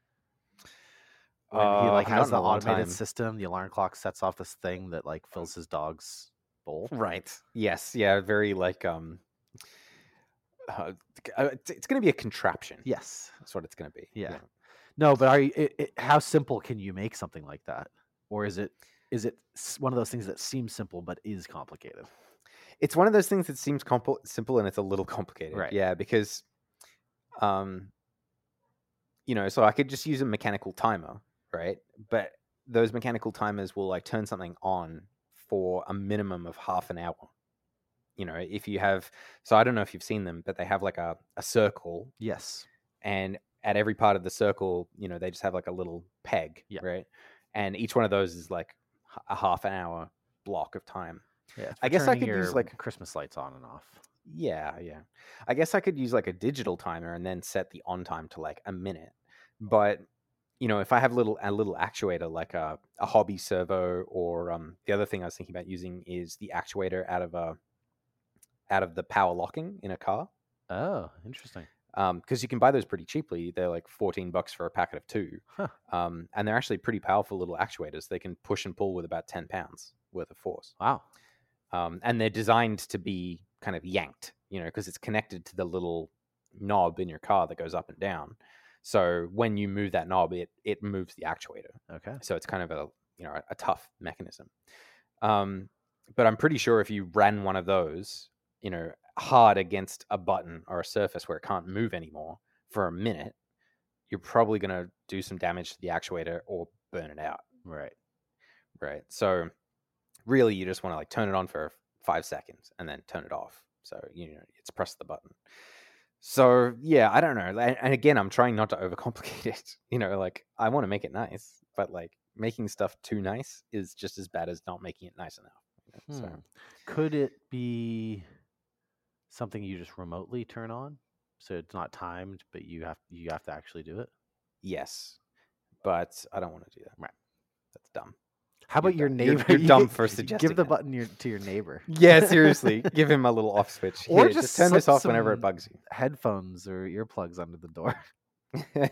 When he Uh, like not has in the a long automated time. system, the alarm clock sets off this thing that like fills his dog's bowl. Right. Yes. Yeah. Very like um. Uh, it's it's going to be a contraption. Yes. That's what it's going to be. Yeah. No, but are you? It, it, how simple can you make something like that, or is it is it s- one of those things that seems simple but is complicated? It's one of those things that seems compl- simple and it's a little complicated. Right. Yeah, because, um, you know, so I could just use a mechanical timer, right? But those mechanical timers will like turn something on for a minimum of half an hour. You know, if you have, so I don't know if you've seen them, but they have like a, a circle, Yes. and at every part of the circle, you know, they just have like a little peg, Yeah. right? And each one of those is like h- a half an hour block of time. Yeah. it's I for guess I turning could your use, like- Christmas lights on and off. Yeah, yeah. I guess I could use like a digital timer and then set the on time to like a minute. But you know, if I have little a little actuator like a, a hobby servo, or um, the other thing I was thinking about using is the actuator out of a out of the power locking in a car, Oh, interesting. because you can buy those pretty cheaply. They're like fourteen bucks for a packet of two, Huh. um, and they're actually pretty powerful little actuators. They can push and pull with about ten pounds worth of force. Wow. Um, and they're designed to be kind of yanked, you know, because it's connected to the little knob in your car that goes up and down. So when you move that knob, it it moves the actuator. Okay. So it's kind of a you know a, a tough mechanism. Um, but I'm pretty sure if you ran one of those, you know, hard against a button or a surface where it can't move anymore for a minute, you're probably going to do some damage to the actuator or burn it out. Right. Right. So really you just want to like turn it on for five seconds and then turn it off. So, you know, it's press the button. So yeah, I don't know. And, and again, I'm trying not to overcomplicate it. You know, like I want to make it nice, but like making stuff too nice is just as bad as not making it nice enough. You know? Hmm. So Could it be something you just remotely turn on, so it's not timed, but you have you have to actually do it? yes, but I don't want to do that. Right. That's dumb. How about your dumb. You're- neighbor? you're You dumb gi- for Give suggesting the it. button your, to your neighbor. Yeah, seriously, give him a little off switch. Or Here, just just turn this slip off whenever it some- bugs Headphones or earplugs under the door. you.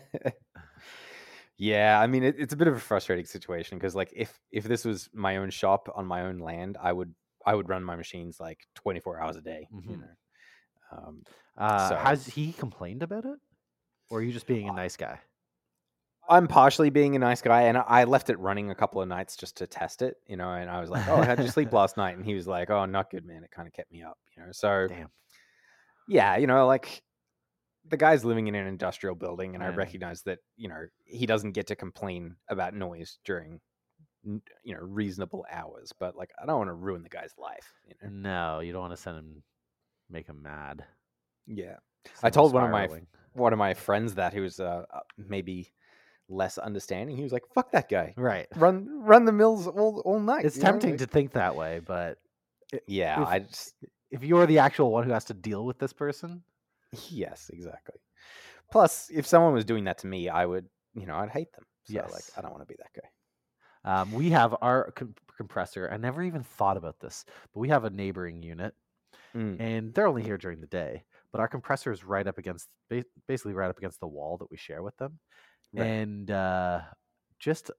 Yeah, I mean it, it's a bit of a frustrating situation because like if if this was my own shop on my own land, I would I would run my machines like twenty-four hours a day. You Mhm. know, um, Uh, So- Has he complained about it, or are you just being a nice guy? I'm partially being a nice guy, and I I left it running a couple of nights just to test it. You know, and I was like, "Oh, how'd you sleep last night?" And he was like, "Oh, not good, man. It kind of kept me up." You know, so Damn. yeah, you know, like the guy's living in an industrial building, and I, I know. recognize that, you know, he doesn't get to complain about noise during, n- you know, reasonable hours. But like, I don't want to ruin the guy's life. You know? No, you don't want to send him, make him mad. Yeah. Send I him told one of my spiraling. one of my friends that who was uh, uh, maybe less understanding. He was like, "Fuck that guy, Right. run run the mills all all night." It's you know, tempting like- to think that way, but i- Yeah, if, I just if you're the actual one who has to deal with this person, yes, exactly. Plus, if someone was doing that to me, I would, you know, I'd hate them. So like, Yes. I don't want to be that guy. um, we have our com- compressor. I never even thought about this, but we have a neighboring unit, Mm. and they're only here during the day. But our compressor is right up against, ba- basically right up against the wall that we share with them, Right. and uh, just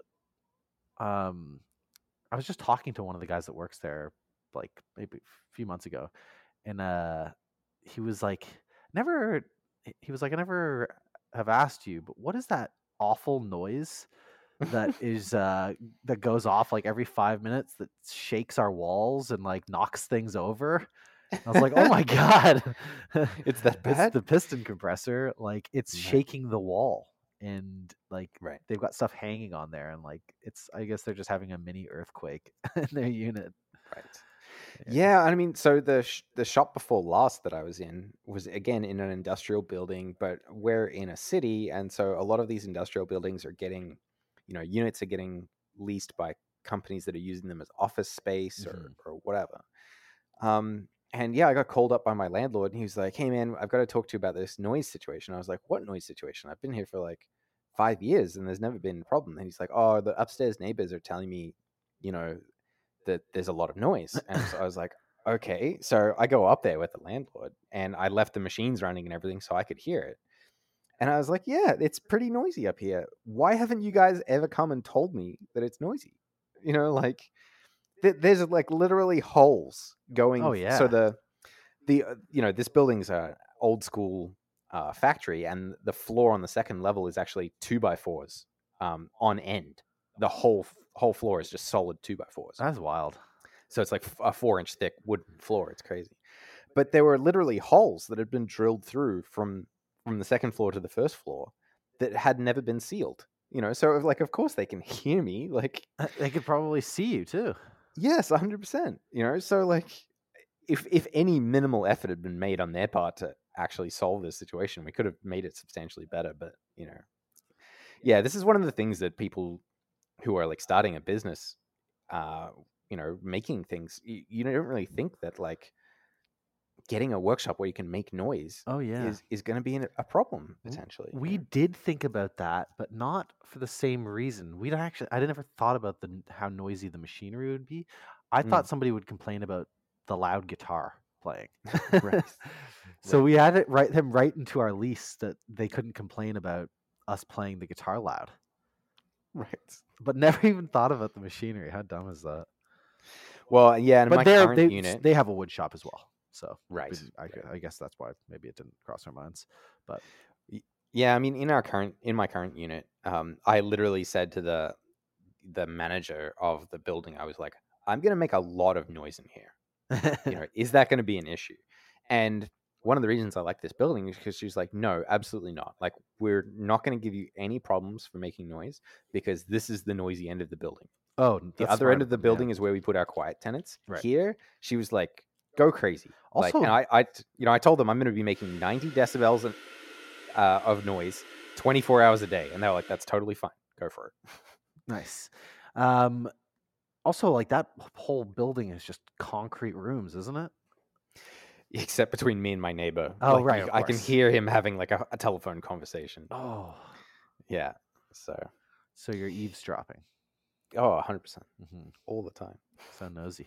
um, I was just talking to one of the guys that works there, like maybe a few months ago, and uh, he was like, "Never," he was like, "I never have asked you, but what is that awful noise that is uh that goes off like every five minutes that shakes our walls and like knocks things over?" I was like, "Oh my god, It's that bad? It's the piston compressor. Like it's Right. shaking the wall, and like Right. they've got stuff hanging on there, and like it's. I guess they're just having a mini earthquake in their unit." Right. Yeah, I mean, so the sh- the shop before last that I was in was again in an industrial building, but we're in a city, and so a lot of these industrial buildings are getting, you know, units are getting leased by companies that are using them as office space or Mhm. or whatever. Um, and yeah, I got called up by my landlord, and he was like, "Hey, man, I've got to talk to you about this noise situation." I was like, "What noise situation? I've been here for like five years, and there's never been a problem." And he's like, "Oh, the upstairs neighbors are telling me, you know, that there's a lot of noise." And so I was like, "Okay." So I go up there with the landlord, and I left the machines running and everything so I could hear it. And I was like, "Yeah, it's pretty noisy up here. Why haven't you guys ever come and told me that it's noisy?" You know, like th- there's like literally holes going. Oh f- yeah. So the the uh, you know, this building's a old school uh, factory, and the floor on the second level is actually two by fours um, on end. The whole whole floor is just solid two by fours. That's wild. So it's like f- a four inch thick wooden floor. It's crazy. But there were literally holes that had been drilled through from from the second floor to the first floor that had never been sealed. You know, so like of course they can hear me. Like Uh, They could probably see you too. yes, a hundred percent. You know, so like if if any minimal effort had been made on their part to actually solve this situation, we could have made it substantially better. But you know, yeah, this is one of the things that people who are like starting a business, uh, you know, making things, you, you don't really think that like getting a workshop where you can make noise Oh yeah. is is going to be an, a problem W- potentially. you We know? did think about that, but not for the same reason. We'd actually, I never thought about the n- how noisy the machinery would be. I Mm. thought somebody would complain about the loud guitar playing. Right. So Right. we had it write them right into our lease that they couldn't complain about us playing the guitar loud, Right. but never even thought about the machinery. How dumb is that? Well, yeah, in But my they're, current they unit, they have a wood shop as well, so we right? didn't- I, gu- I guess that's why maybe it didn't cross our minds. But Yeah, I mean, in our current in my current unit, um, I literally said to the the manager of the building, I was like, "I'm going to make a lot of noise in here. You know, is that going to be an issue?" And one of the reasons I like this building is because she's like, "No, absolutely not. Like, we're not going to give you any problems for making noise because this is the noisy end of the building. oh, The that's other smart end of the them, yeah. building is where we put our quiet tenants. Right. Here, she was like, "Go crazy." Like, Also- and I, I, you know, I told them I'm going to be making ninety decibels of, uh, of noise twenty-four hours a day, and they were like, "That's totally fine. Go for it." Nice. Um, also, like that whole building is just concrete rooms, isn't it? Except between me and my neighbor. Oh, Like, right, you- of I can course. hear him having like a, a telephone conversation. Oh, Yeah. So, so you're eavesdropping. oh, one hundred percent hmm all the time. So nosy.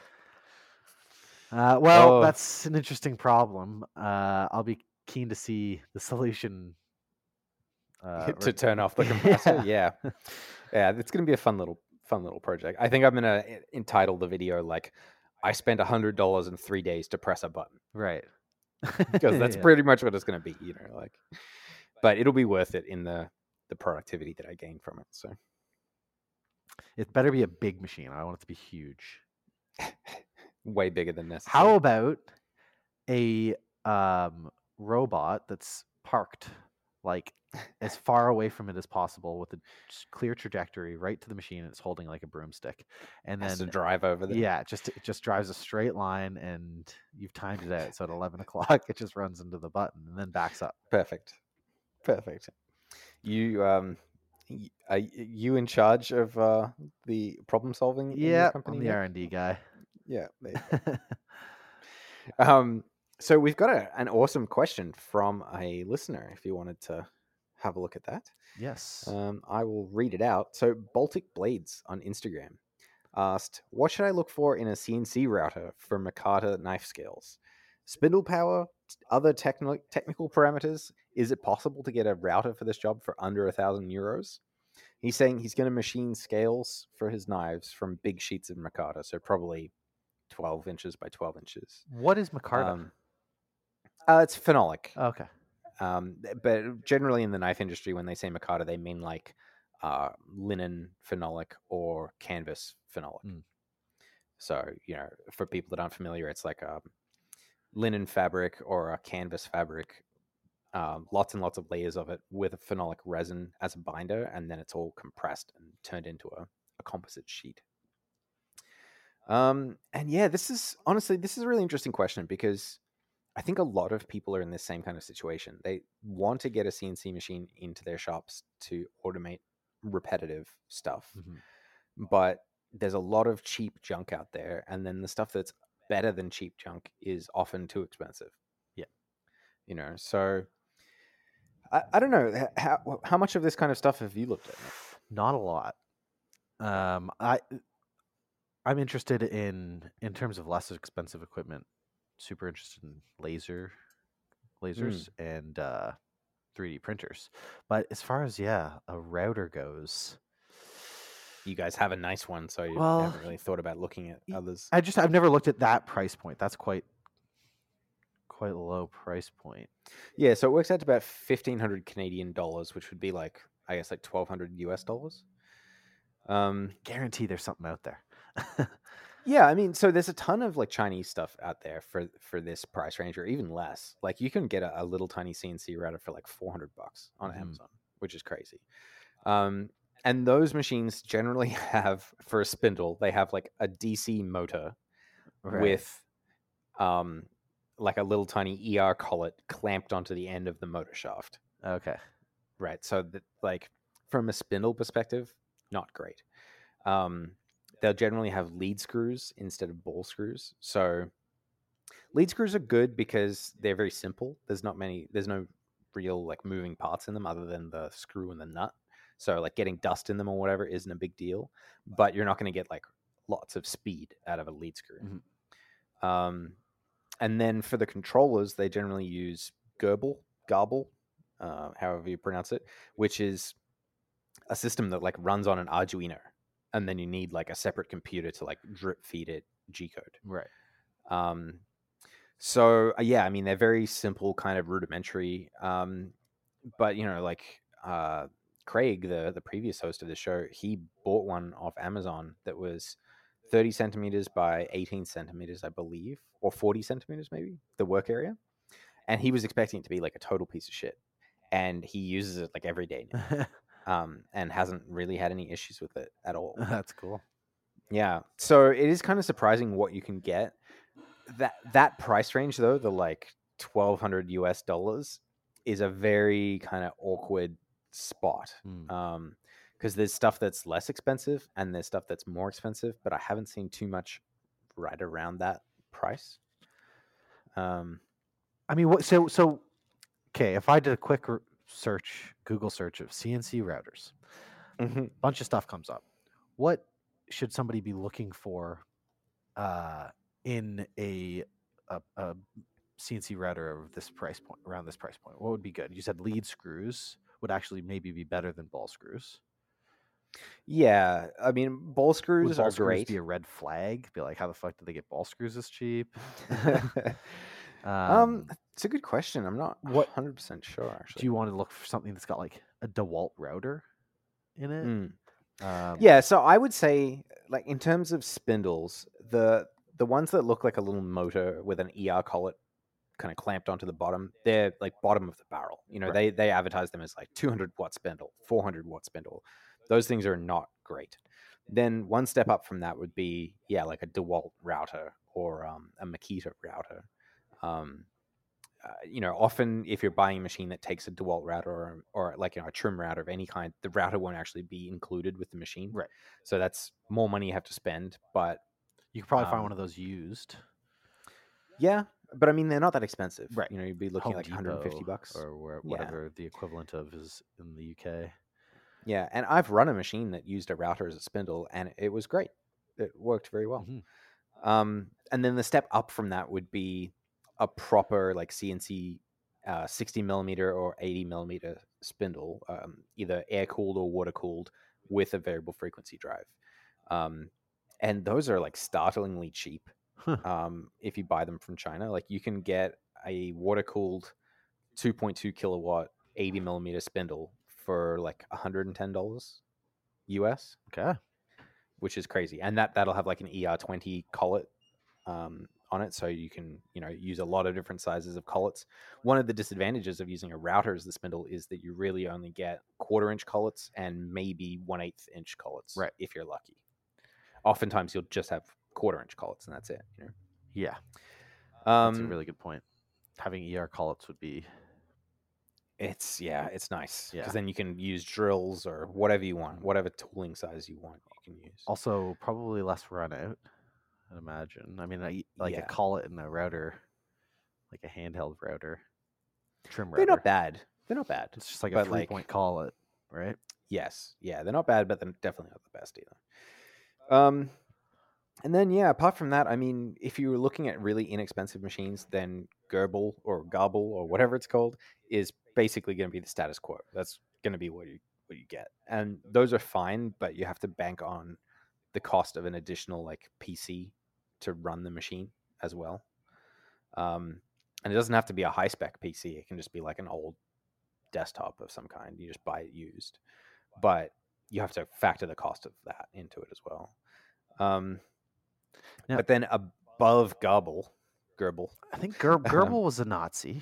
Uh, well, Oh. that's an interesting problem. Uh, I'll be keen to see the solution. Uh, to reg- turn off the compressor. Yeah. Yeah. Yeah, it's going to be a fun little fun little project. I think I'm going to entitle the video like I spent one hundred dollars in three days to press a button. Right. Because that's Yeah. pretty much what it's going to be, you know, like but it'll be worth it in the the productivity that I gain from it. So, It better be a big machine. I want it to be huge. way bigger than necessary. How about a um, robot that's parked like as far away from it as possible with a s- clear trajectory right to the machine. It's holding like a broomstick, and Has to then drive over there. yeah, it just it just drives a straight line, and you've timed it out. So at eleven o'clock, it just runs into the button and then backs up. Perfect. Perfect. You um, y- are y- you in charge of uh, the problem solving in your Yeah, company? I'm the Nick? R and D guy. Yeah. There you go. Um, so we've got a, an awesome question from a listener. If you wanted to have a look at that, Yes. um, I will read it out. So Baltic Blades on Instagram asked, "What should I look for in a C N C router for Makata knife scales? Spindle power, other techni- technical parameters. Is it possible to get a router for this job for under a thousand euros?" He's saying he's going to machine scales for his knives from big sheets of Makata, so probably twelve inches by twelve inches. What is Micarta? Um, uh, it's phenolic. Okay. Um, but generally in the knife industry, when they say Makata, they mean like uh, linen phenolic or canvas phenolic. Mm. So, you know, for people that aren't familiar, it's like a linen fabric or a canvas fabric, um, lots and lots of layers of it with a phenolic resin as a binder, and then it's all compressed and turned into a, a composite sheet. Um, and yeah, this is honestly, this is a really interesting question because I think a lot of people are in this same kind of situation. They want to get a C N C machine into their shops to automate repetitive stuff, Mhm. but there's a lot of cheap junk out there, and then the stuff that's better than cheap junk is often too expensive. Yeah. You know, so I, I don't know h- how how much of this kind of stuff have you looked at, Nick? Not a lot. Um, I I'm interested in in terms of less expensive equipment. Super interested in laser lasers and uh, three D printers. But as far as yeah, a router goes, You guys have a nice one, so you Well, haven't really thought about looking at y- others. I just I've never looked at that price point. That's quite quite a low price point. Yeah, so it works out to about fifteen hundred Canadian dollars, which would be like, I guess, like twelve hundred U S dollars. Um, Guarantee there's something out there. yeah, I mean, so there's a ton of like Chinese stuff out there for for this price range, or even less. Like you can get a, a little tiny C N C router for like four hundred bucks on Mhm. Amazon, which is crazy. Um, and those machines generally have, for a spindle, they have like a D C motor Right. with um like a little tiny E R collet clamped onto the end of the motor shaft. Okay. Right. So that, like, from a spindle perspective, not great. Um, they'll generally have lead screws instead of ball screws. So lead screws are good because they're very simple. There's not many. There's no real like moving parts in them other than the screw and the nut. So like getting dust in them or whatever isn't a big deal. But you're not going to get like lots of speed out of a lead screw. Mhm. Um, and then for the controllers, they generally use Gerbil, Garble, uh, however you pronounce it, which is a system that like runs on an Arduino, and then you need like a separate computer to like drip feed it G code. Right. Um, so uh, yeah, I mean they're very simple, kind of rudimentary. Um, but you know, like uh, Craig, the the previous host of the show, he bought one off Amazon that was thirty centimeters by eighteen centimeters, I believe, or forty centimeters maybe, the work area. And he was expecting it to be like a total piece of shit. And he uses it like every day now, um, and hasn't really had any issues with it at all. That's cool. Yeah. So it is kind of surprising what you can get. That that price range though, the like twelve hundred U S dollars, is a very kind of awkward spot. Mm. Um, because there's stuff that's less expensive and there's stuff that's more expensive, but I haven't seen too much right around that price. Um, I mean, what? So, so, okay. If I did a quick r- search, Google search of C N C routers, mhm. bunch of stuff comes up. What should somebody be looking for uh, in a, a a C N C router of this price point, around this price point? What would be good? You said lead screws would actually maybe be better than ball screws. Yeah, I mean, ball Would screws ball are screws great. be a red flag? Be like, how the fuck did they get ball screws this cheap? um, um, it's a good question. I'm not what- one hundred percent sure, actually. do you want to look for something that's got like a DeWalt router in it? Mm. Um, Yeah, so I would say, like, in terms of spindles, the the ones that look like a little motor with an E R collet kind of clamped onto the bottom. They're like bottom of the barrel. You know, Right. they they advertise them as like two hundred watt spindle, four hundred watt spindle. Those things are not great. Then one step up from that would be, yeah, like a DeWalt router or um, a Makita router. Um, uh, you know, often if you're buying a machine that takes a DeWalt router or, or like, you know, a trim router of any kind, the router won't actually be included with the machine. Right. So that's more money you have to spend. But You could probably Um, find one of those used. yeah, but I mean, they're not that expensive. Right. You know, you'd be looking Home at like one hundred fifty Depot bucks. or where, Yeah. whatever the equivalent of is in the U K. Yeah, and I've run a machine that used a router as a spindle, and it was great. It worked very well. Mhm. Um, and then the step up from that would be a proper like C N C uh, sixty millimeter or eighty millimeter spindle, um, either air cooled or water cooled, with a variable frequency drive. Um, and those are like startlingly cheap. Huh. Um, if you buy them from China, like you can get a water cooled two point two kilowatt eighty millimeter spindle for like one hundred ten dollars U S, Okay. which is crazy. And that that'll have like an E R twenty collet um, on it, so you can, you know, use a lot of different sizes of collets. One of the disadvantages of using a router as the spindle is that you really only get quarter inch collets and maybe one eighth inch collets, Right. if you're lucky. Oftentimes you'll just have quarter inch collets and that's it. You know? Yeah, Um, that's a really good point. Having E R collets would be It's yeah, it's nice because Yeah. then you can use drills or whatever you want, whatever tooling size you want, you can use. also probably less run out, I'd imagine. I mean, I, like Yeah. a collet and a router, like a handheld router, trim They're router. not bad. They're not bad. It's just like a but, three like- point collet, right? Yes, yeah, they're not bad, but they're definitely not the best either. Um, and then yeah, apart from that, I mean, if you were looking at really inexpensive machines, then Gerbil or Gobble or whatever it's called is basically going to be the status quo. That's going to be what you what you get, and those are fine, but you have to bank on the cost of an additional like P C to run the machine as well. Um, and it doesn't have to be a high spec P C; it can just be like an old desktop of some kind. You just buy it used, but you have to factor the cost of that into it as well. Um, Now- but then above Gobble, Gerbil, I think Ger- Gerbil was a Nazi.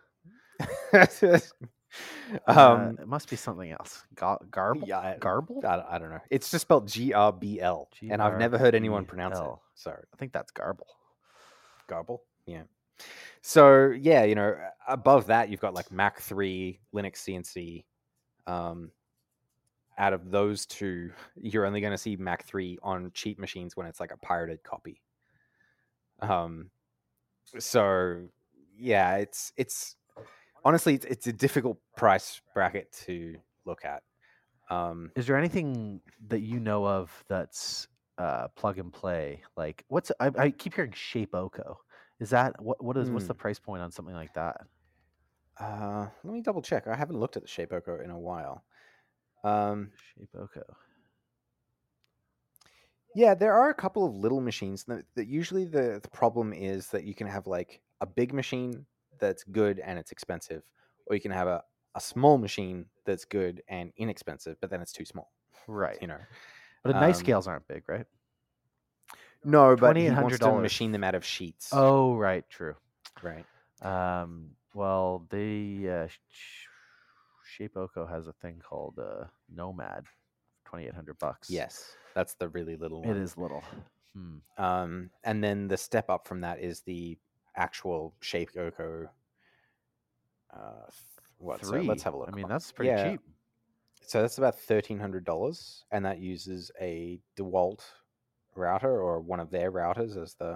Uh, um, it must be something else. Ga- Garble? yeah, I- Garble? I, I don't know. It's just spelled G R B L, and I've never heard anyone pronounce it. G R B L. Sorry, I think that's Garble. Garble. Yeah. So yeah, you know, above that you've got like Mac three, Linux C N C. Um, out of those two, you're only going to see Mac three on cheap machines when it's like a pirated copy. Um, so yeah, it's it's honestly it's, it's a difficult price bracket to look at. Um, Is there anything that you know of that's uh, plug and play? Like, what's I, I keep hearing Shape Oko. Is that what? What is what's Hmm. the price point on something like that? uh, let me double check. I haven't looked at the Shape Oko in a while. Um, Shape Oko. Yeah, there are a couple of little machines that, that usually the, the problem is that you can have like a big machine that's good and it's expensive, or you can have a, a small machine that's good and inexpensive, but then it's too small, Right. you know. But nice um, scales aren't big, right? No, but he wants to $twenty-eight hundred machine them out of sheets. Oh, right. True. Right. Um, well, they uh, Sh- Shape Oko has a thing called uh, Nomad, twenty eight hundred bucks. Yes, that's the really little one. it is little. Hmm. Um, and then the step up from that is the actual Shape Oko. Uh, what? So Three. let's have a look. I mean, that's pretty Yeah. cheap. So that's about thirteen hundred dollars, and that uses a DeWalt router or one of their routers as the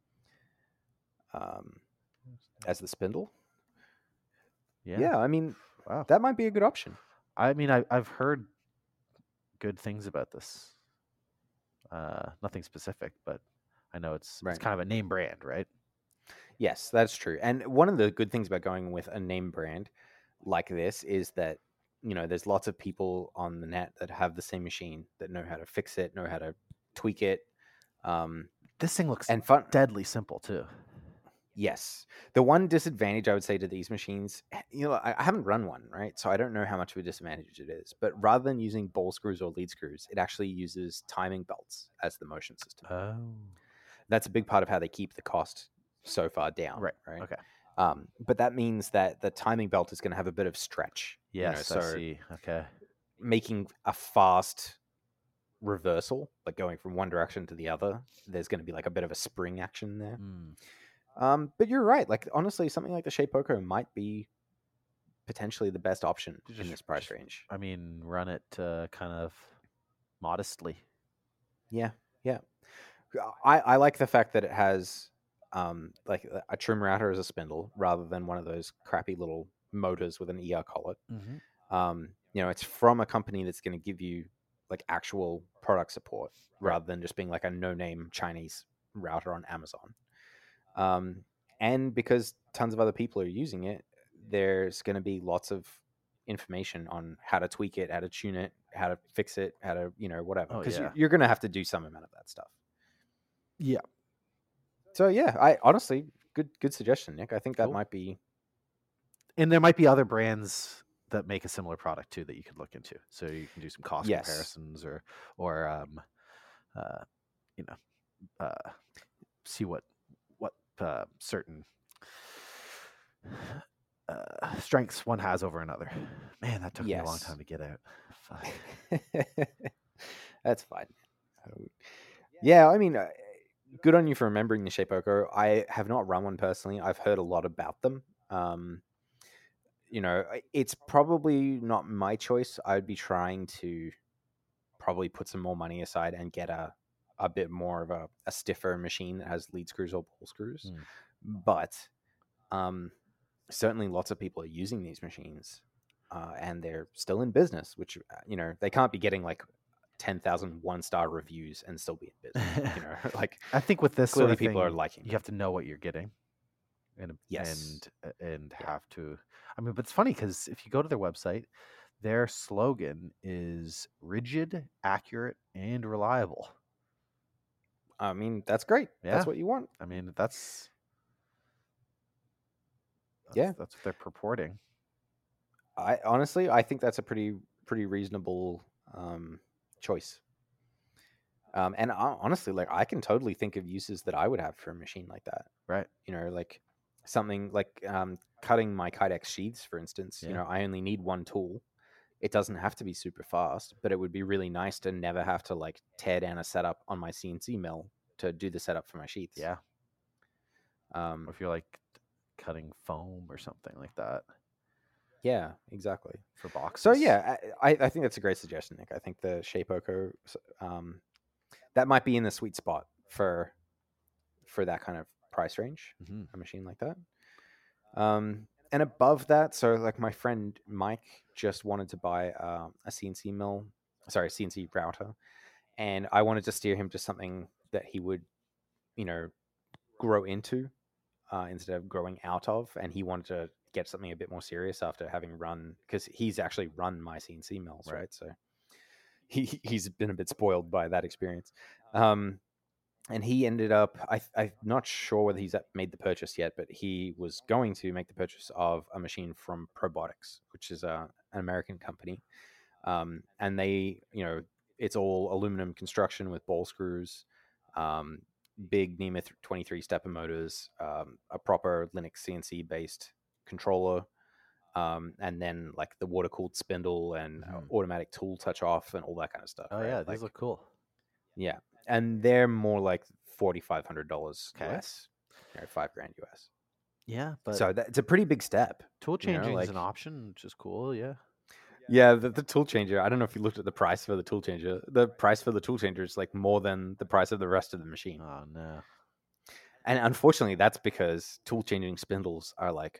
um, as the spindle. Yeah. Yeah, I mean Wow. that might be a good option. I mean, I, I've heard good things about this. Uh, nothing specific, but I know it's Right. it's kind of a name brand, right? Yes, that's true. And one of the good things about going with a name brand like this is that, you know, there's lots of people on the net that have the same machine that know how to fix it, know how to tweak it. Um, This thing looks and fun. deadly simple too. Yes. The one disadvantage I would say to these machines, you know, I, I haven't run one, right? So I don't know how much of a disadvantage it is. But rather than using ball screws or lead screws, it actually uses timing belts as the motion system. Oh. That's a big part of how they keep the cost so far down. Right. Right. Okay. Um, but that means that the timing belt is going to have a bit of stretch. you know, Yes, I so see. Okay. making a fast reversal, like going from one direction to the other, there's going to be like a bit of a spring action there. Mm. Um, but you're right. Like honestly, something like the Shapeoko might be potentially the best option in Just- this price just- range. I mean, run it uh, kind of modestly. Yeah, yeah. I, I like the fact that it has um, like a- a trim router as a spindle rather than one of those crappy little motors with an E R collet. Mm-hmm. Um, you know, it's from a company that's going to give you like actual product support Right. rather than just being like a no-name Chinese router on Amazon. Um, and because tons of other people are using it, there's going to be lots of information on how to tweak it, how to tune it, how to fix it, how to, you know, whatever. Oh, Because yeah. you're, you're going to have to do some amount of that stuff. Yeah. So yeah, I honestly good good suggestion, Nick. I think that Cool. might be And there might be other brands that make a similar product too that you could look into. So you can do some cost Yes. comparisons or or um, uh, you know, uh, see what what uh, certain uh, strengths one has over another. Man, that took me a long Yes. time to get out. Fuck. That's fine. Uh, Yeah, I mean, uh, good on you for remembering the Shapeoko. I have not run one personally. I've heard a lot about them. Um, you know, I- it's probably not my choice. I'd be trying to probably put some more money aside and get a a bit more of a, a stiffer machine that has lead screws or ball screws. Mm. But um, certainly lots of people are using these machines uh, and they're still in business, which, uh, you know, they can't be getting like ten thousand one star reviews and still be in business. You know, like I think with this clearly sort of people thing, are liking you have to know what you're getting, and Yes. and and Yeah. have to. I mean, but it's funny because if you go to their website, their slogan is rigid, accurate, and reliable. I mean, that's great. Yeah. That's what you want. I mean, that's, that's Yeah. that's what they're purporting. I honestly, I think that's a pretty pretty reasonable um, choice. Um, and uh, honestly, like I can totally think of uses that I would have for a machine like that. Right. You know, like something like um, cutting my Kydex sheaths, for instance. You Yeah. know, I only need one tool. It doesn't have to be super fast, but it would be really nice to never have to like tear down a setup on my C N C mill to do the setup for my sheaths. Yeah. Um, Or if you're like cutting foam or something like that yeah, exactly. for boxes. So yeah, I, I think that's a great suggestion, Nick. I think the Shapeoko, um, that might be in the sweet spot for for that kind of price range, hmm a machine like that. Um, and above that, so like my friend Mike just wanted to buy uh, a C N C mill, sorry, C N C router, and I wanted to steer him to something that he would, you know, grow into uh, instead of growing out of, and he wanted to get something a bit more serious after having run, because he's actually run my C N C mills, right? Right. So he he's been a bit spoiled by that experience. Um, and he ended up, I, I'm not sure whether he's made the purchase yet, but he was going to make the purchase of a machine from Probotics, which is a, an American company. Um, and they, you know, it's all aluminum construction with ball screws, um, big NEMA twenty-three stepper motors, um, a proper Linux C N C based controller, um, and then like the water cooled spindle and uh, Mhm. automatic tool touch off and all that kind of stuff. Oh right? yeah, Like, these look cool. yeah, and they're more like forty five hundred dollars Okay. U S, you know, five grand U S. Yeah, but So that, it's a pretty big step. tool you know, changing is an like- option, which is cool. Yeah. Yeah, the, the tool changer. I don't know if you looked at the price for the tool changer. The price for the tool changer is like more than the price of the rest of the machine. Oh no. And unfortunately, that's because tool changing spindles are like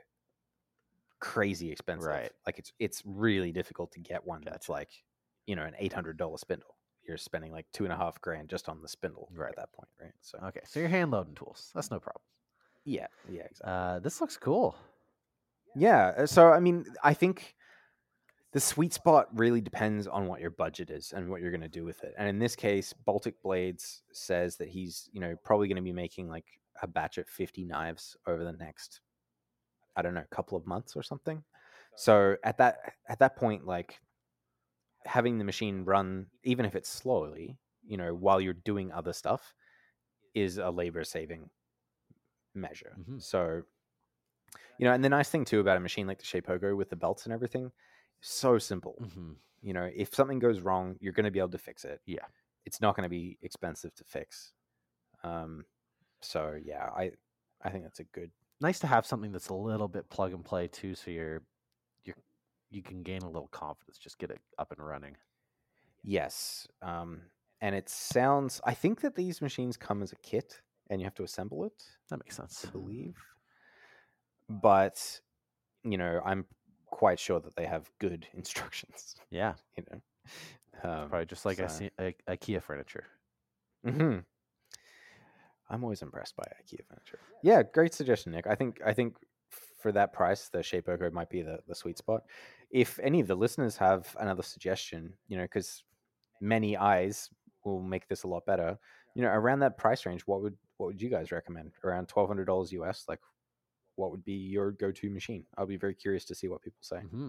crazy expensive. Right. Like it's it's really difficult to get one that's Gotcha. like, you know, an eight hundred dollar spindle. You're spending like two and a half grand just on the spindle Right. at that point, right? So Okay, so you're hand loading tools. That's no problem. yeah, yeah, exactly. Uh, this looks cool. Yeah. uh, So I mean, I think the sweet spot really depends on what your budget is and what you're going to do with it. And in this case, Baltic Blades says that he's, you know, probably going to be making like a batch of fifty knives over the next, I don't know, couple of months or something. So at that at that point, like having the machine run, even if it's slowly, you know, while you're doing other stuff, is a labor saving measure. Mhm. So You know, and the nice thing too about a machine like the Shapeoko with the belts and everything, so simple. Mm-hmm. You know, if something goes wrong, you're going to be able to fix it. Yeah. It's not going to be expensive to fix. Um, so yeah, I I think that's a good. Nice to have something that's a little bit plug and play too, so you're you're you can gain a little confidence, just get it up and running. Yes, um, and it sounds. I think that these machines come as a kit, and you have to assemble it. That makes sense. I believe, but you know, I'm quite sure that they have good instructions. Yeah, You know, um, probably just like I so- see I, IKEA furniture. Mhm. I'm always impressed by IKEA furniture. Yeah, great suggestion, Nick. I think I think for that price, the Shapeoko might be the, the sweet spot. If any of the listeners have another suggestion, you know, because many eyes will make this a lot better. You know, around that price range, what would what would you guys recommend? Around twelve hundred dollars U S, like what would be your go-to machine? I'll be very curious to see what people say. Mm-hmm.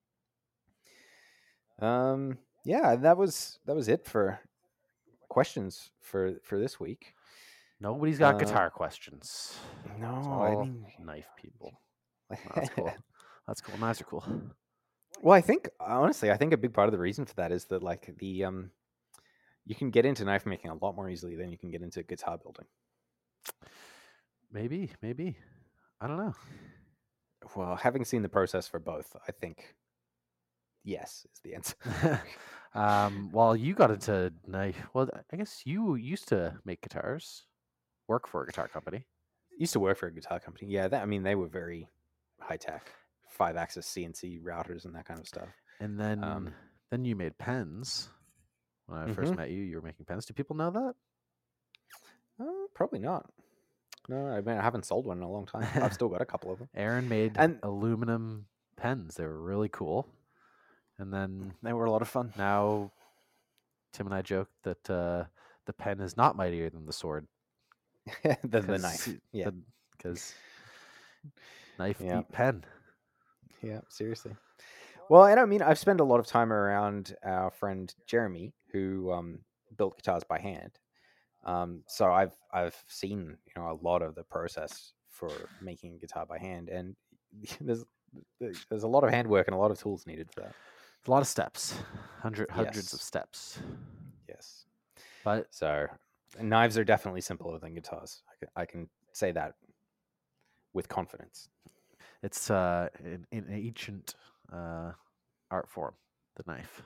Um, yeah, that was that was it for questions for for this week. Nobody's got Uh, guitar questions. No, It's I all mean, knife people. That's cool. That's cool. Knives are cool. Well, I think honestly, I think a big part of the reason for that is that like the um, you can get into knife making a lot more easily than you can get into guitar building. Maybe, maybe. I don't know. Well, having seen the process for both, I think yes is the answer. um, well, you got into knife. Well, I guess you used to make guitars, work for a guitar company. Used to work for a guitar company. Yeah, that, I mean they were very high tech, five axis C N C routers and that kind of stuff. And then, Um, then you made pens. When I first Mhm. met you, you were making pens. Do people know that? Uh, probably not. No, I mean I haven't sold one in a long time. I've still got a couple of them. Aaron made And- aluminum pens. They were really cool. And then They were a lot of fun. now, Tim and I joked that uh, the pen is not mightier than the sword. the, the 'cause knife. it- Yeah. Because knife Yeah. beat pen. Yeah, seriously. Well, and I mean, I've spent a lot of time around our friend Jeremy, who um, built guitars by hand. Um, so I've I've seen you know a lot of the process for making a guitar by hand, and there's there's a lot of handwork and a lot of tools needed for that. A lot of steps, hundred hundreds of Yes. steps. Yes. But So knives are definitely simpler than guitars. I can, I can say that with confidence. it's uh, an, an ancient uh, art form, the knife.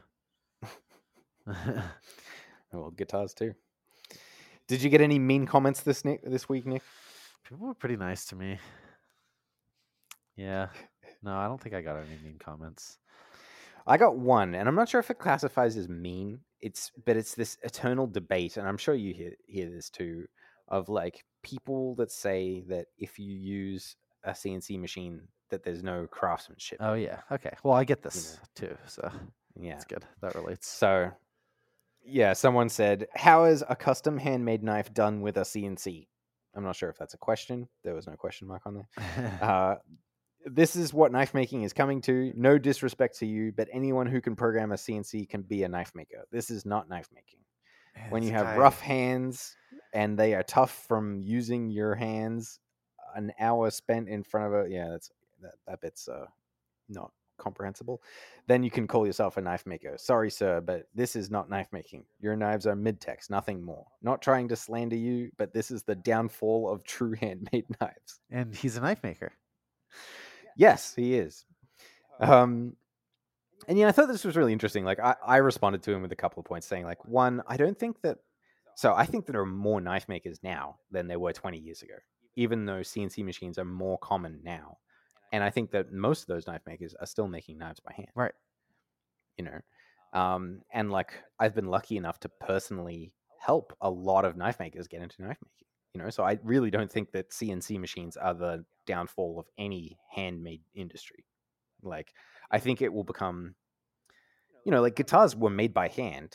Well, guitars too. Did you get any mean comments this Nick this week, Nick? People were pretty nice to me. Yeah. No, I don't think I got any mean comments. I got one, and I'm not sure if it classifies as mean. It's but it's this eternal debate, and I'm sure you hear hear this too, of like people that say that if you use a C N C machine, that there's no craftsmanship. Oh yeah. Okay. Well, I get this too, so Yeah. that's good. That relates. So, yeah, someone said, "How is a custom handmade knife done with a C N C?" I'm not sure if that's a question. There was no question mark on there. Uh, this is what knife making is coming to. No disrespect to you, but anyone who can program a C N C can be a knife maker. This is not knife making. Man, When this you have guy- rough hands and they are tough from using your hands, an hour spent in front of a yeah, that's that, that bit's uh, not comprehensible. Then you can call yourself a knife maker. Sorry, sir, but this is not knife making. Your knives are mid-tex, nothing more. Not trying to slander you, but this is the downfall of true handmade knives. and he's a knife maker. Yes, he is. Um, and yeah, I thought this was really interesting. Like, I, I responded to him with a couple of points, saying, like, one, I don't think that. So I think that there are more knife makers now than there were twenty years ago, even though C N C machines are more common now. And I think that most of those knife makers are still making knives by hand. Right. You know, um, and like I've been lucky enough to personally help a lot of knife makers get into knife making. You know, so I really don't think that C N C machines are the downfall of any handmade industry. Like, I think it will become, you know, like guitars were made by hand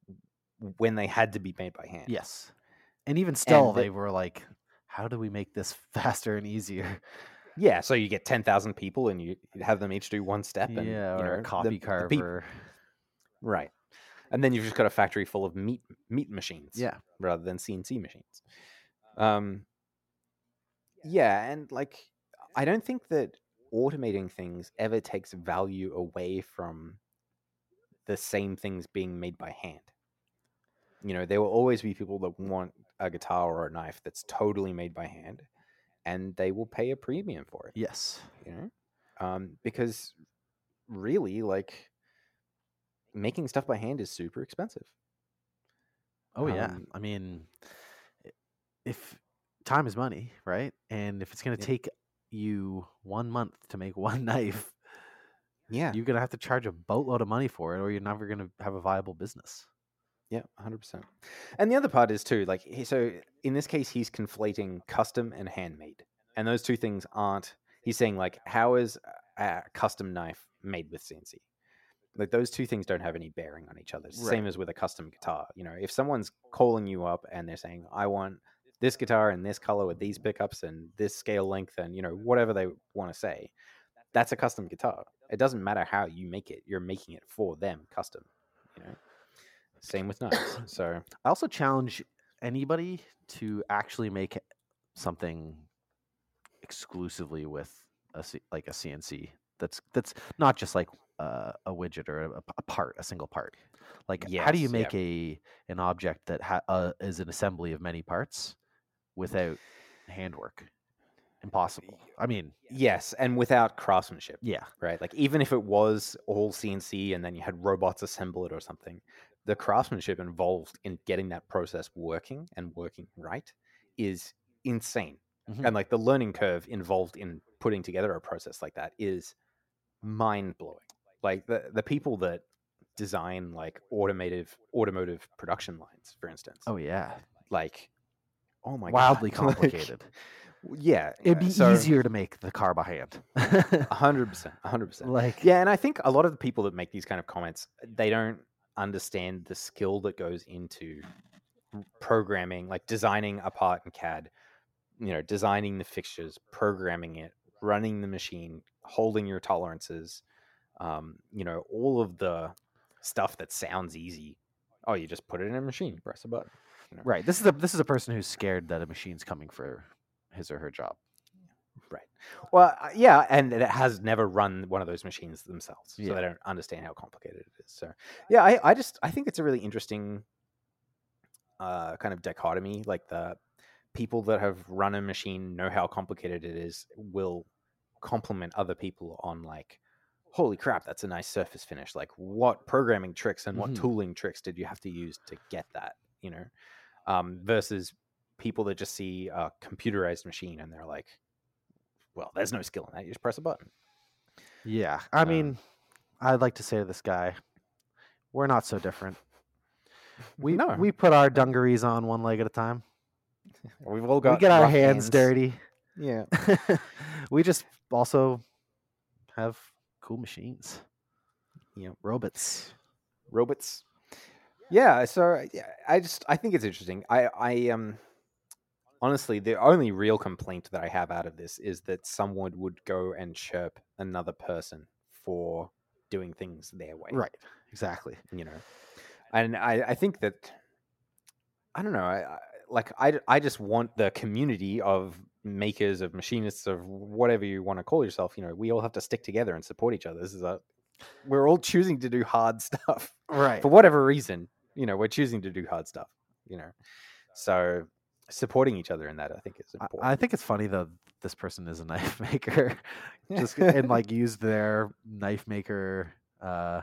when they had to be made by hand. Yes. And even still, the- they were like, "How do we make this faster and easier?" Yeah, so you get ten thousand people and you have them each do one step. And, yeah, you or know, a copy the- the carver. peop- right. And then you've just got a factory full of meat meat machines. Yeah. Rather than C N C machines. Um, yeah, and like I don't think that automating things ever takes value away from the same things being made by hand. You know, there will always be people that want a guitar or a knife that's totally made by hand, and they will pay a premium for it. Yes. You know, um, because really, like, making stuff by hand is super expensive. Oh yeah. Um, I mean, i- if time is money, right? And if it's going to Yeah. take you one month to make one knife, Yeah, you're going to have to charge a boatload of money for it, or you're never going to have a viable business. yeah, one hundred percent. And the other part is too, like, he, so in this case, he's conflating custom and handmade, and those two things aren't. He's saying, like, how is a custom knife made with C N C? Like, those two things don't have any bearing on each other. It's the Same Right. as with a custom guitar. You know, if someone's calling you up and they're saying, I want this guitar in this color with these pickups and this scale length and, you know, whatever they want to say, that's a custom guitar. It doesn't matter how you make it. You're making it for them custom, you know. Same with knives. So, I also challenge anybody to actually make something exclusively with a C- like a C N C. That's that's not just like uh, a widget or a, a part, a single part. Like, how do you yes, yeah. make a an object that ha- uh, is an assembly of many parts without handwork? Impossible. I mean, Yes, and without craftsmanship, yeah, right? Like, even if it was all C N C and then you had robots assemble it or something, the craftsmanship involved in getting that process working and working right is insane. Mhm. And like the learning curve involved in putting together a process like that is mind blowing. Like the the people that design like automotive automotive production lines, for instance, Oh yeah, like, oh my wildly god, like, complicated. yeah, It'd be so easier to make the car by hand. a hundred percent, a hundred percent. Like, Yeah, and I think a lot of the people that make these kind of comments, they don't understand the skill that goes into programming, like designing a part in C A D, you know, designing the fixtures, programming it, running the machine, holding your tolerances, um, you know, all of the stuff that sounds easy. Oh, you just put it in a machine, press a button. You know? right. This is a this is a person who's scared that a machine's coming for his or her job. Right. Well, uh, yeah, and it has never run one of those machines themselves, so Yeah. they don't understand how complicated it is. So, yeah, I, I just I think it's a really interesting uh, kind of dichotomy. Like, the people that have run a machine know how complicated it is, will compliment other people on, like, holy crap, that's a nice surface finish. Like, what programming tricks and what Mhm. tooling tricks did you have to use to get that? You know, um, versus people that just see a computerized machine and they're like, well, there's no skill in that. You just press a button. Yeah, I Um, mean, I'd like to say to this guy, we're not so different. We No. we put our dungarees on one leg at a time. We've all got We get our rough hands dirty. Yeah. We just also have cool machines. Yeah. Robots. Robots. Yeah, so yeah, I just I think it's interesting. I I um honestly, the only real complaint that I have out of this is that someone would go and chirp another person for doing things their way. Right. Exactly. You know. And I I think that I don't know, I, I like I I just want the community of makers, of machinists, of whatever you want to call yourself, you know, we all have to stick together and support each other. This is a we're all choosing to do hard stuff. Right. For whatever reason, you know, we're choosing to do hard stuff, you know. So supporting each other in that, I think, is I, important. I think it's funny though. This person is a knife maker, just and like use their knife maker uh,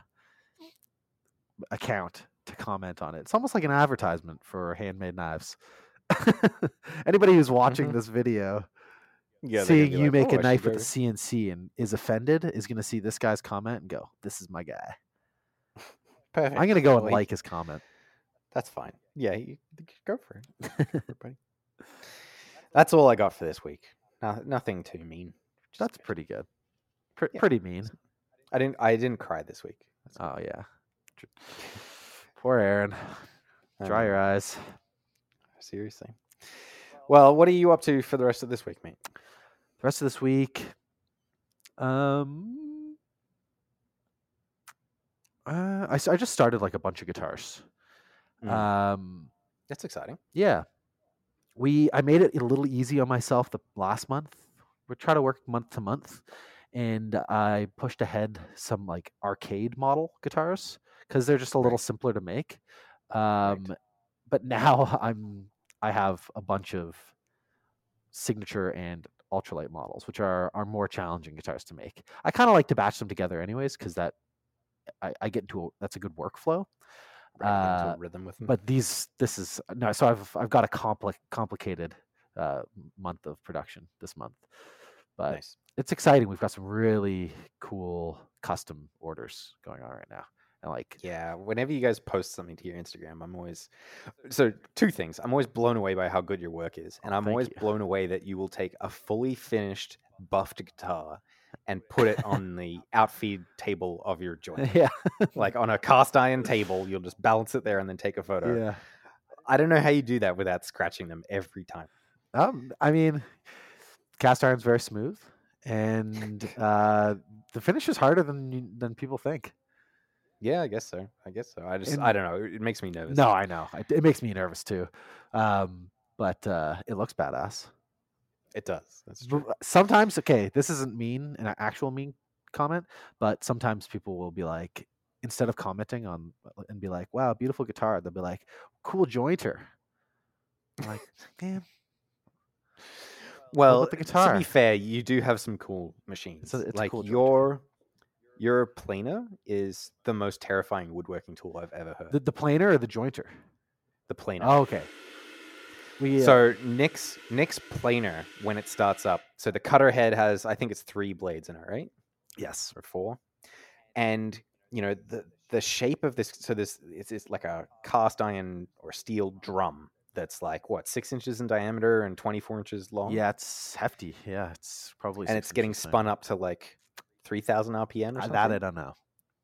account to comment on it. It's almost like an advertisement for handmade knives. Anybody who's watching Mhm. this video, Yeah, they're gonna seeing be you like, make "Oh, a I knife should with a go." C N C and is offended is going to see this guy's comment and go, "This is my guy." Perfect. I'm going to go and Well, like his comment. That's fine. Yeah, you, you go for it. Go for it, buddy. That's all I got for this week. No, nothing too mean. Just- That's pretty good. Pre- Yeah. Pretty mean. I didn't. I didn't cry this week. That's Oh yeah. Tr- Poor Aaron. I Dry your know. eyes. Seriously. Well, what are you up to for the rest of this week, mate? The rest of this week, um, uh, I, s- I just started like a bunch of guitars. Mm. Um, That's exciting. yeah, we I made it a little easy on myself the last month we try to work month to month, and I pushed ahead some like arcade model guitars because they're just a little Right. simpler to make. Um, But now I'm I have a bunch of signature and ultralight models, which are are more challenging guitars to make. I kind of like to batch them together, anyways, because that I, I get into a, that's a good workflow. Right, you get into Uh, a rhythm with them. but these this is no, so I've I've got a compli- complicated uh, month of production this month, but Nice. it's exciting. We've got some really cool custom orders going on right now, and like Yeah, whenever you guys post something to your Instagram, I'm always so two things. I'm always blown away by how good your work is, and Oh, I'm thank always you. blown away that you will take a fully finished buffed guitar and put it on the outfeed table of your joint. yeah, Like on a cast iron table, you'll just balance it there and then take a photo. yeah. I don't know how you do that without scratching them every time. Um, I mean, cast iron's very smooth, and uh, the finish is harder than you- than people think. Yeah, I guess so. I guess so. I just And- I don't know. It makes me nervous. No, I know it, it makes me nervous too, um, but uh, it looks badass. It does. That's B- true. Sometimes, okay, this isn't mean, an actual mean comment, but sometimes people will be like, instead of commenting on and be like, "Wow, beautiful guitar," they'll be like, "Cool jointer." I'm like, man, Well, about the to guitar? be fair, you do have some cool machines. a- it's a like cool jointer. your your planer is the most terrifying woodworking tool I've ever heard. the the planer or the jointer? The planer. Oh, okay. We uh, So Nick's Nick's planer when it starts up. So the cutter head has I think it's three blades in it, right? yes, Or four. And you know the the shape of this. So this it's, it's like a cast iron or steel drum that's like what six inches in diameter and twenty-four inches long. yeah, it's hefty. Yeah, it's probably and six it's getting inches spun long. up to like three thousand R P M or Uh, something. That I don't know.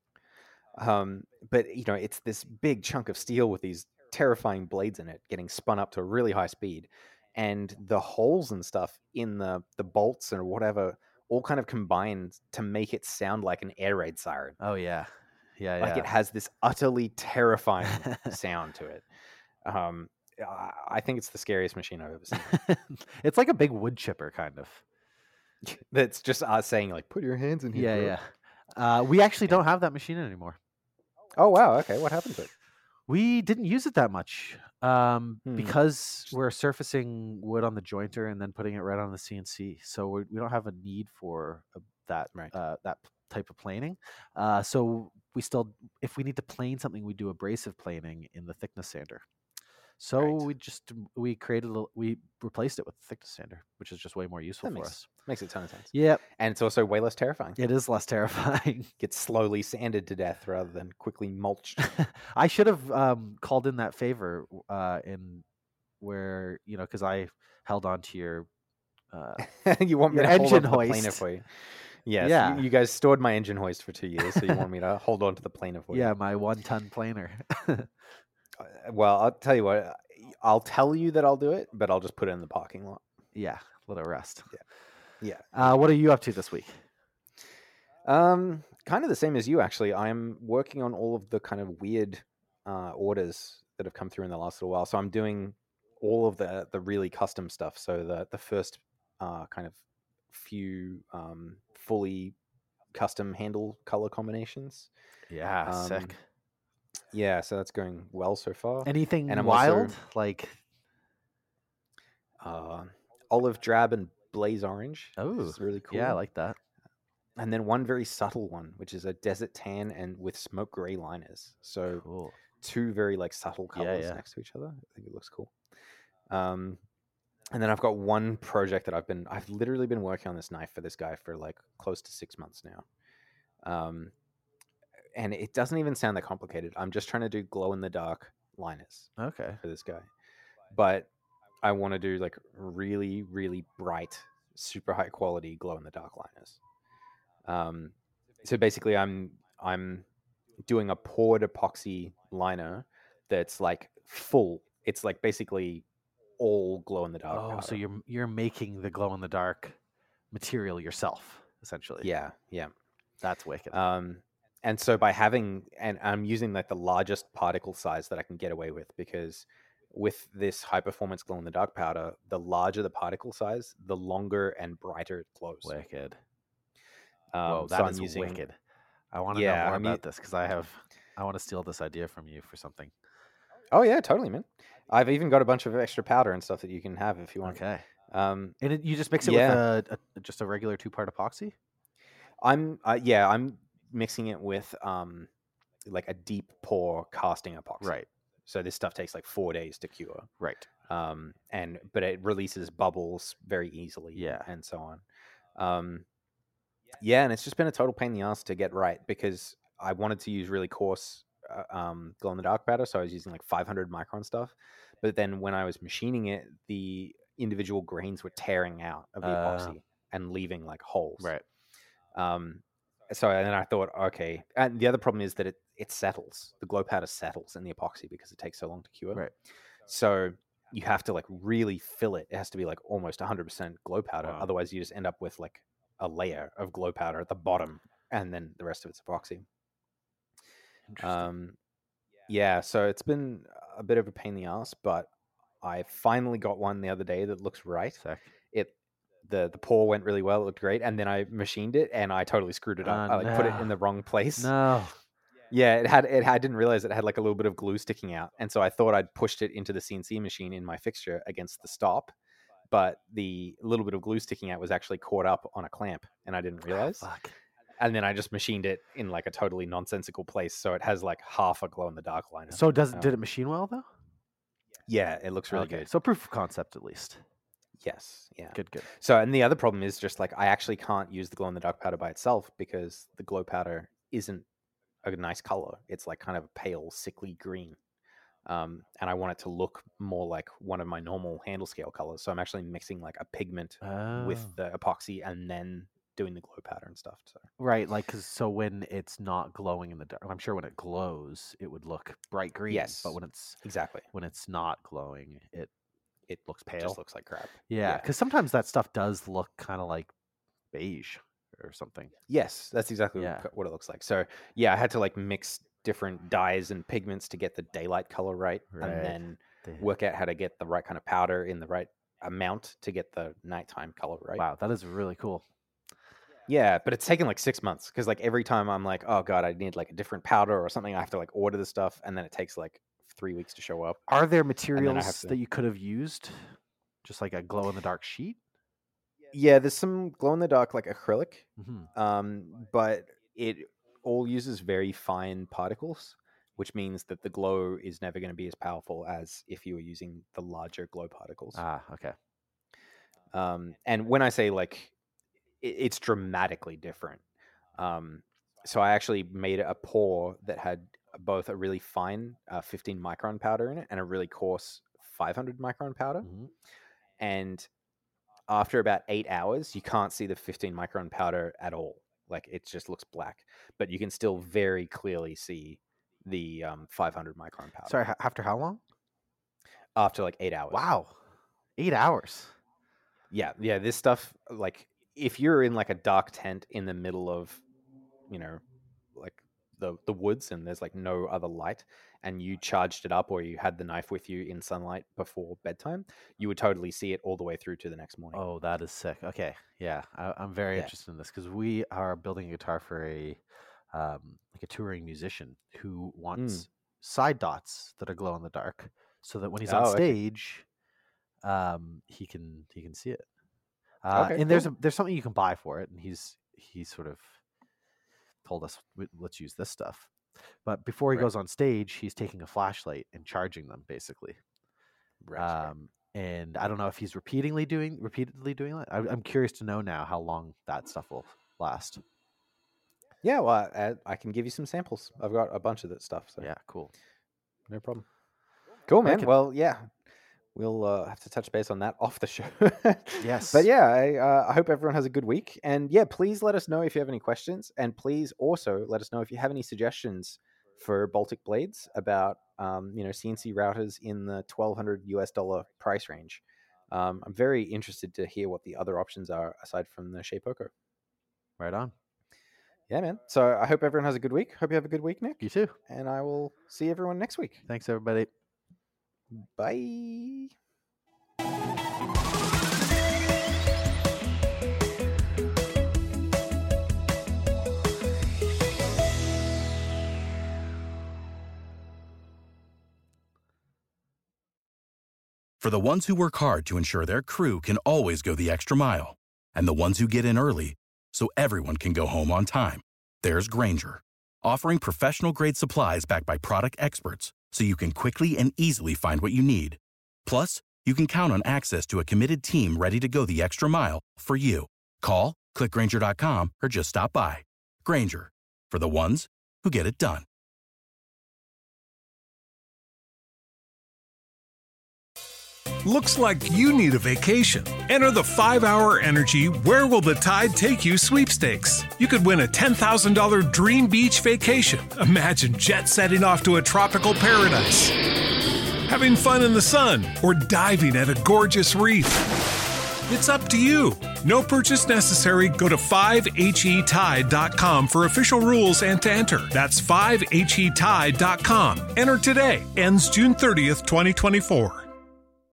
Um, but you know, it's this big chunk of steel with these terrifying blades in it, getting spun up to a really high speed, and the holes and stuff in the the bolts or whatever all kind of combine to make it sound like an air raid siren. Oh yeah, yeah, Like yeah. it has this utterly terrifying sound to it. Um, I- I think it's the scariest machine I've ever seen. It's like a big wood chipper, kind of. That's just us saying like, put your hands in here. Yeah, bro." yeah. Uh, we actually don't have that machine anymore. Oh wow. Okay, what happened to it? We didn't use it that much um, Hmm. because we're surfacing wood on the jointer and then putting it right on the C N C. So we we don't have a need for uh, that Right. uh, that p- type of planing. Uh, so we still, if we need to plane something, we do abrasive planing in the thickness sander. So Right. we just we created a, we replaced it with thickness sander, which is just way more useful That for makes us. makes a ton of sense. Yep, And it's also way less terrifying. it is less terrifying. Gets slowly sanded to death rather than quickly mulched. I should have um, called in that favor uh, in where you know because I held on to your uh, you want me Your to hold on engine to the planer hoist. for you? Yes. Yeah. You, you guys stored my engine hoist for two years, so you want me to hold on to the planer for yeah my one ton planer. you? Uh, Well, I'll tell you what. I'll tell you that I'll do it, but I'll just put it in the parking lot. yeah, let it rest. Yeah. Uh, what are you up to this week? Um, kind of the same as you, actually. I'm working on all of the kind of weird uh, orders that have come through in the last little while. So I'm doing all of the the really custom stuff. So the the first uh, kind of few um, fully custom handle color combinations. Yeah, Um, sick. Yeah, so that's going well so far. Anything and I'm also- wild? Like Uh, olive drab and blaze orange. oh, It's really cool. yeah, I like that. and then one very subtle one, which is a desert tan and with smoke gray liners. So Cool. two very like subtle Yeah, colors yeah. next to each other. I think it looks cool. Um, and then I've got one project that I've been I've literally been working on this knife for this guy for like close to six months now. Um, and it doesn't even sound that complicated. I'm just trying to do glow in the dark liners Okay. for this guy, but I want to do like really really bright, super high quality glow in the dark liners. Um, so basically, I'm I'm doing a poured epoxy liner that's like full. It's like basically all glow in the dark. Oh, so you're you're making the glow in the dark material yourself, essentially. yeah, yeah. That's wicked. Um, and so by having and I'm using like the largest particle size that I can get away with because with this high performance glow in the dark powder, the larger the particle size, the longer and brighter it glows. Wicked. Um, Whoa, so that I'm is using, wicked. I want to yeah, know more I'm about u- this because I have, I want to steal this idea from you for something. Oh yeah, totally, man. I've even got a bunch of extra powder and stuff that you can have if you want. Okay. Um, And it, you just mix it yeah. with a, a just a regular two part epoxy? I'm uh, yeah, I'm mixing it with um like a deep pour casting epoxy. Right. So this stuff takes like four days to cure. Right. Um, and but it releases bubbles very easily. Yeah. And so on. Um, yeah, and it's just been a total pain in the ass to get right because I wanted to use really coarse uh, um, glow in the dark powder, so I was using like five hundred micron stuff. But then when I was machining it, the individual grains were tearing out of the Uh, epoxy and leaving like holes. Right. Um, so and then I thought, okay. And the other problem is that it it settles. The glow powder settles in the epoxy because it takes so long to cure. Right. So you have to like really fill it. It has to be like almost one hundred percent glow powder. Wow. Otherwise, you just end up with like a layer of glow powder at the bottom, and then the rest of it's epoxy. Interesting. Um, yeah. So it's been a bit of a pain in the ass, but I finally got one the other day that looks right. Sick. It the the pour went really well. It looked great, and then I machined it, and I totally screwed it up. Oh, I like put it no. in the wrong place. No. Yeah, it had it. Had, I didn't realize it had like a little bit of glue sticking out, and so I thought I'd pushed it into the C N C machine in my fixture against the stop, but the little bit of glue sticking out was actually caught up on a clamp, and I didn't realize. Fuck. And then I just machined it in like a totally nonsensical place, so it has like half a glow in the dark liner. So does Um, did it machine well though? Yeah, it looks really Okay. good. So proof of concept at least. Yes, yeah. Good. Good. So, and the other problem is just like I actually can't use the glow in the dark powder by itself because the glow powder isn't a nice color. It's like kind of a pale, sickly green. Um, and I want it to look more like one of my normal handle scale colors. So I'm actually mixing like a pigment with Oh. the epoxy and then doing the glow powder and stuff. So Right, like 'cause so when it's not glowing in the dark, I'm sure when it glows, it would look bright green. Yes. But when it's exactly, when it's not glowing, it it looks it pale. just looks like crap. Yeah, because sometimes that stuff does look kind of like beige or something. Yes, that's exactly Yeah. what- what it looks like. So yeah, I had to like mix different dyes and pigments to get the daylight color right, Right. and then They- work out how to get the right kind of powder in the right amount to get the nighttime color right. Wow, that is really cool. Yeah, but it's taken like six months because like every time I'm like, oh god, I need like a different powder or something, I have to like order the stuff, and then it takes like three weeks to show up. Are there I have materials to- that you could have used, just like a glow in the dark sheet? Yeah, there's some glow in the dark like acrylic, Mm-hmm. um, but it all uses very fine particles, which means that the glow is never going to be as powerful as if you were using the larger glow particles. Ah, okay. Um, and when I say like, it, it's dramatically different. Um, so I actually made a pour that had both a really fine uh, fifteen micron powder in it and a really coarse five hundred micron powder. hmm And after about eight hours, you can't see the fifteen micron powder at all. Like it just looks black, but you can still very clearly see the um, five hundred micron powder. Sorry, h- after how long? After like eight hours. Wow, eight hours. Yeah, yeah. This stuff, like, if you're in like a dark tent in the middle of, you know, like the the woods, and there's like no other light, and you charged it up, or you had the knife with you in sunlight before bedtime, you would totally see it all the way through to the next morning. Oh, that is sick. Okay, yeah, I, I'm very Yeah. interested in this because we are building a guitar for a um, like a touring musician who wants side dots that are glow in the dark, so that when he's on Oh, okay. stage, um, he can he can see it. Uh, Okay, and there's cool. a, there's something you can buy for it, and he's he's sort of told us "W- let's use this stuff. But before he Right. goes on stage, he's taking a flashlight and charging them basically. Right, right. Um, and I don't know if he's repeatedly doing repeatedly doing that. I, I'm curious to know now how long that stuff will last. Yeah, well, I, I can give you some samples. I've got a bunch of that stuff, so Yeah, cool. no problem. Cool, man. Wicked. Well, yeah, we'll uh, have to touch base on that off the show. Yes. But yeah, I, uh, I hope everyone has a good week. And yeah, please let us know if you have any questions. And please also let us know if you have any suggestions for Baltic blades about, um, you know, C N C routers in the twelve hundred U S dollar price range. Um, I'm very interested to hear what the other options are aside from the Shapeoko. Right on. Yeah, man. So I hope everyone has a good week. Hope you have a good week, Nick. You too. And I will see everyone next week. Thanks, everybody. Bye. For the ones who work hard to ensure their crew can always go the extra mile, and the ones who get in early so everyone can go home on time, there's Grainger, offering professional-grade supplies backed by product experts so you can quickly and easily find what you need. Plus, you can count on access to a committed team ready to go the extra mile for you. Call, click Grainger dot com, or just stop by. Grainger, for the ones who get it done. Looks like you need a vacation. Enter the five hour Energy Where Will the Tide Take You sweepstakes. You could win a ten thousand dollars dream beach vacation. Imagine jet setting off to a tropical paradise, having fun in the sun, or diving at a gorgeous reef. It's up to you. No purchase necessary. Go to five H E tide dot com for official rules and to enter. That's five H E tide dot com. Enter today. Ends June thirtieth, twenty twenty-four.